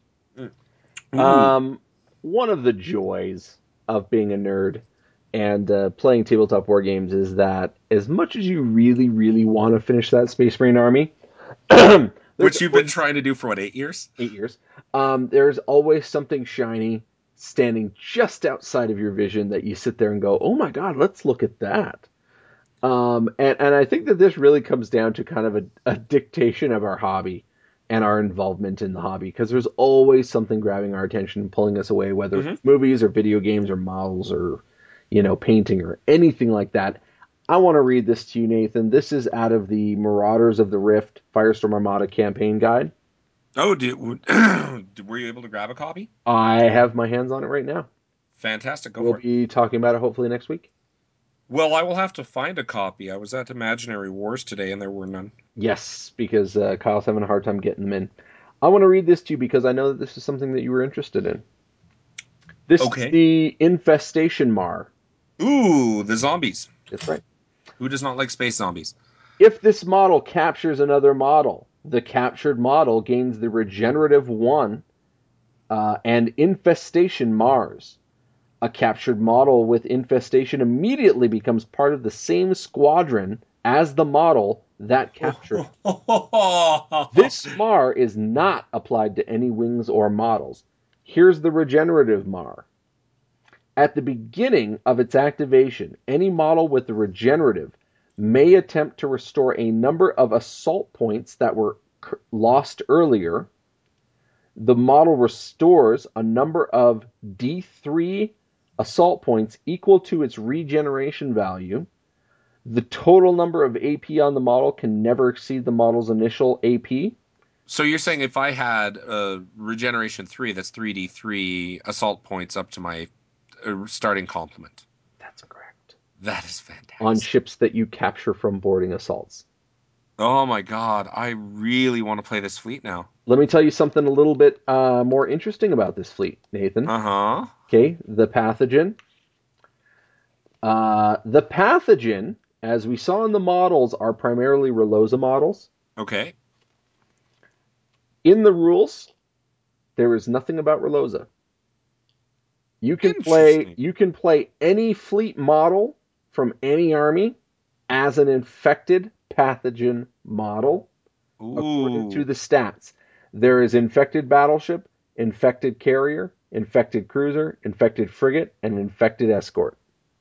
Ooh. One of the joys of being a nerd and playing tabletop war games is that as much as you really, really want to finish that Space Marine army, there's Which you've been trying to do for, what, 8 years? 8 years. There's always something shiny standing just outside of your vision that you sit there and go, oh my God, let's look at that. And I think that this really comes down to kind of a dictation of our hobby and our involvement in the hobby, because there's always something grabbing our attention and pulling us away, whether it's movies or video games or models or, painting or anything like that. I want to read this to you, Nathan. This is out of the Marauders of the Rift Firestorm Armada campaign guide. Oh, were you able to grab a copy? I have my hands on it right now. Fantastic. Go We'll for it. be talking about it hopefully next week. Well, I will have to find a copy. I was at Imaginary Wars today, and there were none. Yes, because Kyle's having a hard time getting them in. I want to read this to you because I know that this is something that you were interested in. This is Okay. the Infestation Mar. Ooh, the zombies. That's right. Who does not like space zombies? If this model captures another model, the captured model gains the Regenerative 1 and Infestation Mars. A captured model with Infestation immediately becomes part of the same squadron as the model that captured. This Mar is not applied to any wings or models. Here's the Regenerative Mar. At the beginning of its activation, any model with the Regenerative may attempt to restore a number of assault points that were lost earlier. The model restores a number of D3 assault points equal to its regeneration value. The total number of AP on the model can never exceed the model's initial AP. So you're saying if I had Regeneration 3, that's 3d3 assault points up to my starting complement. That's correct. That is fantastic. On ships that you capture from boarding assaults. Oh my God, I really want to play this fleet now. Let me tell you something a little bit more interesting about this fleet, Nathan. Uh-huh. Okay, the pathogen. The pathogen, as we saw in the models, are primarily Reloza models. Okay. In the rules, there is nothing about Reloza. You Interesting. can play any fleet model from any army as an infected pathogen model according to Ooh. the stats. There is infected battleship, infected carrier, infected cruiser, infected frigate, and infected escort.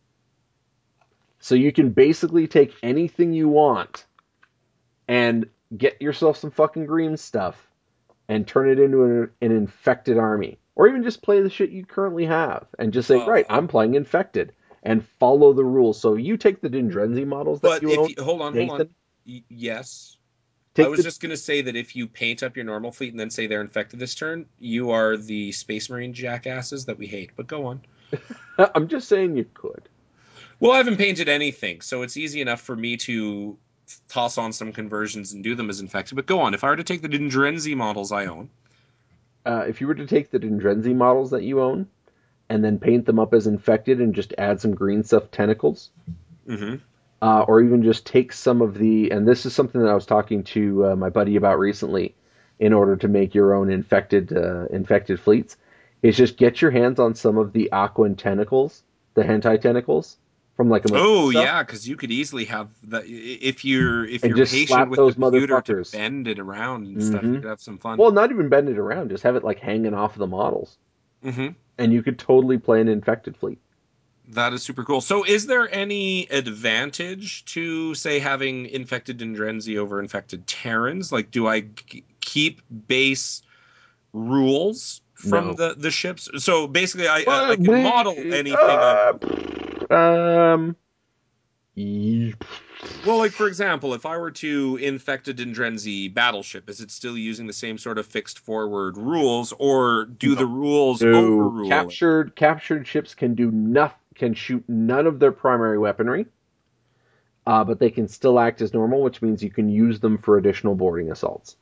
So you can basically take anything you want and get yourself some fucking green stuff and turn it into an infected army. Or even just play the shit you currently have and just say, right, I'm playing infected and follow the rules. So you take the Dendrenzi models that But you if own, you hold on. Nathan. Yes. I Take was the. just going to say that if you paint up your normal fleet and then say they're infected this turn, you are the Space Marine jackasses that we hate. But go on. I'm just saying you could. Well, I haven't painted anything, so it's easy enough for me to toss on some conversions and do them as infected. But go on. If I were to take the Dendrenzi models I own, if you were to take the Dendrenzi models that you own and then paint them up as infected and just add some green stuff tentacles, Mm-hmm. or even just take some of the, and this is something that I was talking to my buddy about recently, in order to make your own infected fleets, is just get your hands on some of the Aquan tentacles, the hentai tentacles from like a Oh Mephisto, yeah, because you could easily have that if and you're just patient slap with the those computer to motherfuckers. bend it around and stuff. You Hmm. could have some fun. Well, not even bend it around, just have it like hanging off the models, Mm-hmm. and you could totally play an infected fleet. That is super cool. So, is there any advantage to, say, having infected Dendrenzi over infected Terrans? Like, do I keep base rules from No. the ships? So basically, I But, can model anything I want. um, ye- Well, like for example, if I were to infect a Dendrenzi battleship, is it still using the same sort of fixed forward rules, or do the no. rules No. overrule it? Captured ships can do nothing. Can shoot none of their primary weaponry, but they can still act as normal, which means you can use them for additional boarding assaults.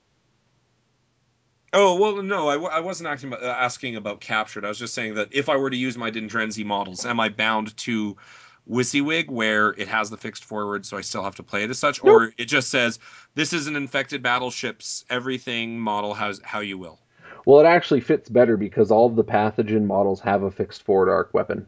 Oh well, no, I wasn't asking about captured. I was just saying that if I were to use my Dendrenzi models, am I bound to WYSIWYG where it has the fixed forward, so I still have to play it as such, Nope. or it just says this is an infected battleships, everything model has how you will. Well, it actually fits better because all of the pathogen models have a fixed forward arc weapon.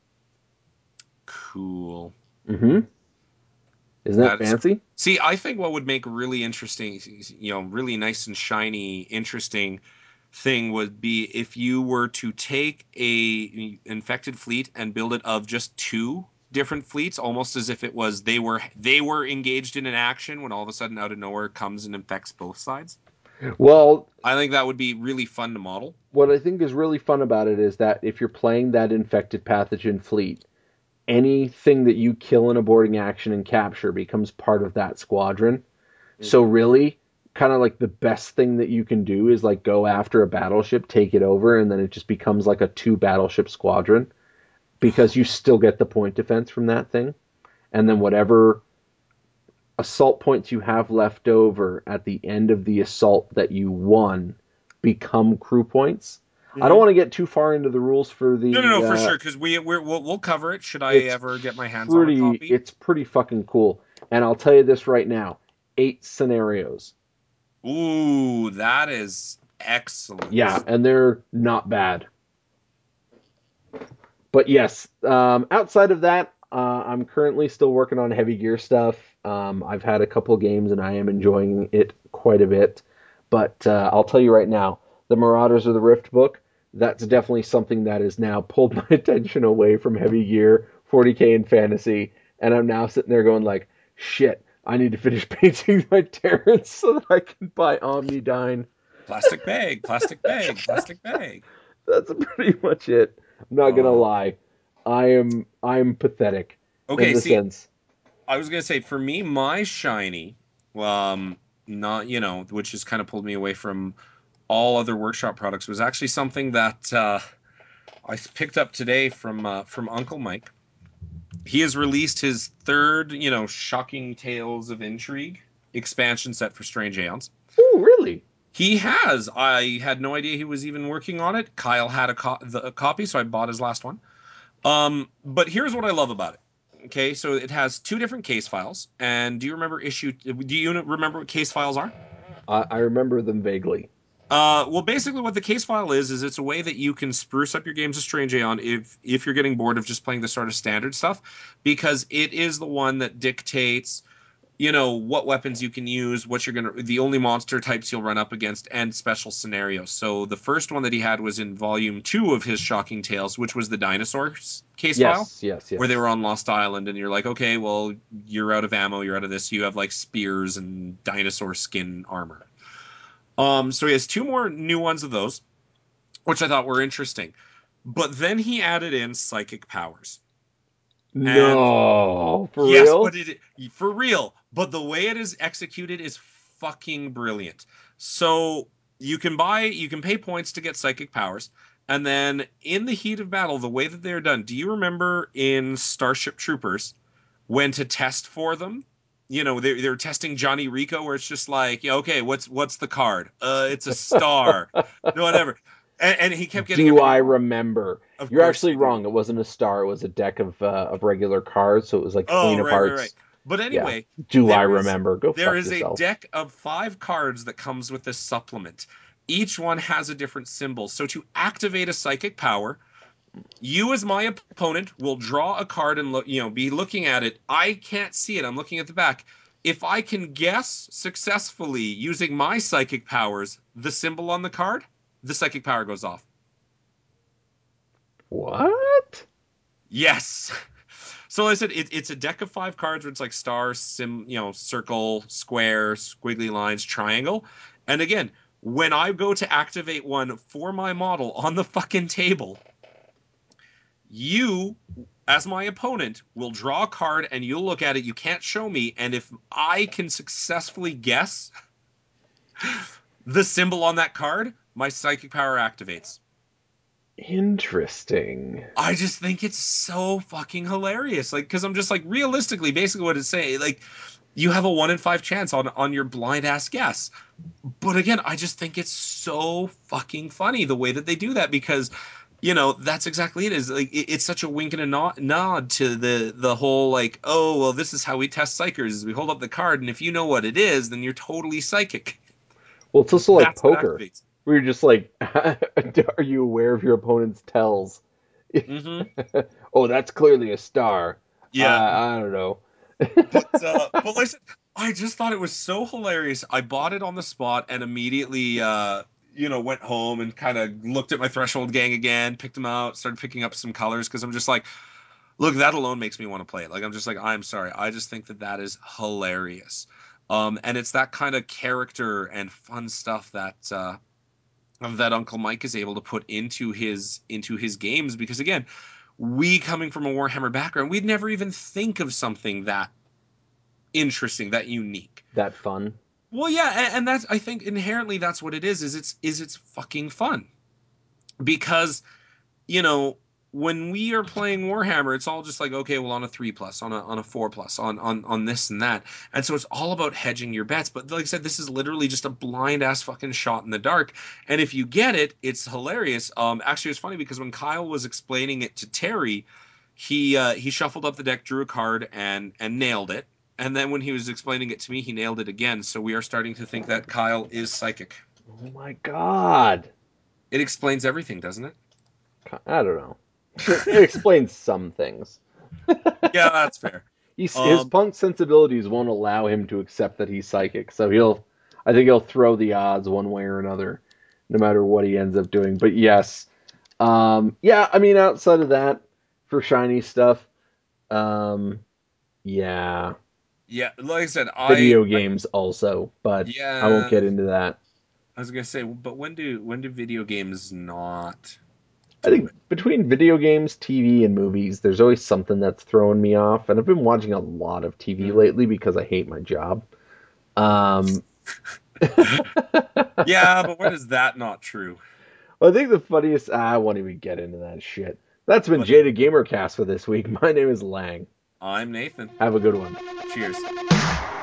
Cool. Mm-hmm. Isn't that That is fancy? see, I think what would make really interesting, really nice and shiny, interesting thing would be if you were to take a infected fleet and build it of just two different fleets, almost as if it was they were engaged in an action when all of a sudden out of nowhere comes and infects both sides. Well, I think that would be really fun to model. what I think is really fun about it is that if you're playing that infected pathogen fleet, anything that you kill in a boarding action and capture becomes part of that squadron. So Mhm. really, kind of like the best thing that you can do is like go after a battleship, take it over, and then it just becomes like a two battleship squadron because you still get the point defense from that thing. And then whatever assault points you have left over at the end of the assault that you won become crew points. I don't Mhm. want to get too far into the rules for No, no, the no, for sure, because we'll cover it. Should I it's ever get my hands on a copy? it's pretty fucking cool. And I'll tell you this right now. 8 scenarios. Ooh, that is Yeah, excellent. and they're not bad. But yes, outside of that, I'm currently still working on heavy gear stuff. I've had a couple games and I am enjoying it quite a bit. But I'll tell you right now, the Marauders of the Rift book, that's definitely something that has now pulled my attention away from heavy gear, 40K, and fantasy. And I'm now sitting there going like, shit, I need to finish painting my Terrans so that I can buy Omnidyne. Plastic bag, plastic bag, plastic bag. That's pretty much it. I'm not gonna Oh. lie. I'm pathetic in Okay, the see, sense. I was gonna say for me, my shiny, not which has kind of pulled me away from all other workshop products, was actually something that I picked up today from Uncle Mike. He has released his third, shocking tales of intrigue expansion set for Strange Aeons. Oh, really? He has. I had no idea he was even working on it. Kyle had a copy, so I bought his last one. But here's what I love about it. Okay, so it has two different case files. And do you remember issue? Do you remember what case files are? I remember them vaguely. Well, basically, what the case file is it's a way that you can spruce up your games of Strange Aeon if you're getting bored of just playing the sort of standard stuff, because it is the one that dictates what weapons you can use, what you're gonna, the only monster types you'll run up against, and special scenarios. So the first one that he had was in volume 2 of his Shocking Tales, which was the dinosaurs case file, Yes, yes, where they yes. were on Lost Island, and you're like, okay, well, you're out of ammo, you're out of this, you have like spears and dinosaur skin armor. So he has two more new ones of those, which I thought were interesting. But then he added in psychic powers. And No, for yes, real? but it for real. But the way it is executed is fucking brilliant. So you can pay points to get psychic powers, and then in the heat of battle, the way that they're done. Do you remember in Starship Troopers when to test for them? they're testing Johnny Rico, where it's just like, yeah, okay, what's the card? It's a star, no, whatever. And he kept getting Do I everything wrong. remember? Of You're course actually you do. wrong. It wasn't a star. It was a deck of regular cards. So it was like Oh, Queen of right. Hearts. But Yeah. anyway, Do I there is remember? Go there fuck is a yourself. deck of 5 cards that comes with this supplement. Each one has a different symbol. So to activate a psychic power, you as my opponent will draw a card and be looking at it. I can't see it. I'm looking at the back. If I can guess successfully using my psychic powers the symbol on the card, the psychic power goes off. What? Yes. So like I said it's a deck of 5 cards where it's like star, circle, square, squiggly lines, triangle. And again, when I go to activate one for my model on the fucking table, you, as my opponent, will draw a card and you'll look at it. You can't show me. And if I can successfully guess the symbol on that card, my psychic power activates. Interesting. I just think it's so fucking hilarious. Like, because I'm just like, realistically, basically what it's saying, like, you have a 1 in 5 chance on your blind ass guess. But again, I just think it's so fucking funny the way that they do that, because that's exactly it. Is like it's such a wink and a nod to the whole, like, oh well, this is how we test psychers: is we hold up the card, and if you know what it is, then you're totally psychic. Well, it's also like That's what poker, activates. where you're just like, are you aware of your opponent's tells? Mm-hmm. Oh, that's clearly a star. Yeah, I don't know. but like I said, I just thought it was so hilarious. I bought it on the spot and immediately went home and kind of looked at my Threshold gang again, picked them out, started picking up some colors, because I'm just like, look, that alone makes me want to play it. Like, I'm just like, I'm sorry, I just think that is hilarious. And it's that kind of character and fun stuff that Uncle Mike is able to put into his games, because again, we, coming from a Warhammer background, we'd never even think of something that interesting, that unique. That fun. Well, yeah, and that's, I think, inherently that's what it is. It's fucking fun, because you know when we are playing Warhammer, it's all just like, okay, well, on a 3+, on a 4+, on this and that, and so it's all about hedging your bets. But like I said, this is literally just a blind ass fucking shot in the dark, and if you get it, it's hilarious. Actually, it's funny because when Kyle was explaining it to Terry, he shuffled up the deck, drew a card, and nailed it. And then when he was explaining it to me, he nailed it again. So we are starting to think that Kyle is psychic. Oh my god. It explains everything, doesn't it? I don't know. It explains some things. Yeah, that's fair. His Um, punk sensibilities won't allow him to accept that he's psychic, so I think he'll throw the odds one way or another, no matter what he ends up doing. But yes, yeah, I mean, outside of that, for shiny stuff, um, yeah, yeah, like I said, video games also, but I won't yeah, get into that. I was gonna say, but when do video games not I do think it? between video games, TV, and movies, there's always something that's throwing me off, and I've been watching a lot of TV Mm. lately because I hate my job. Um, Yeah, but when is that not true? Well, I think the funniest. I won't even get into that shit. That's been But Jada Gamercast for this week. My name is Lang. I'm Nathan. Have a good one. Cheers.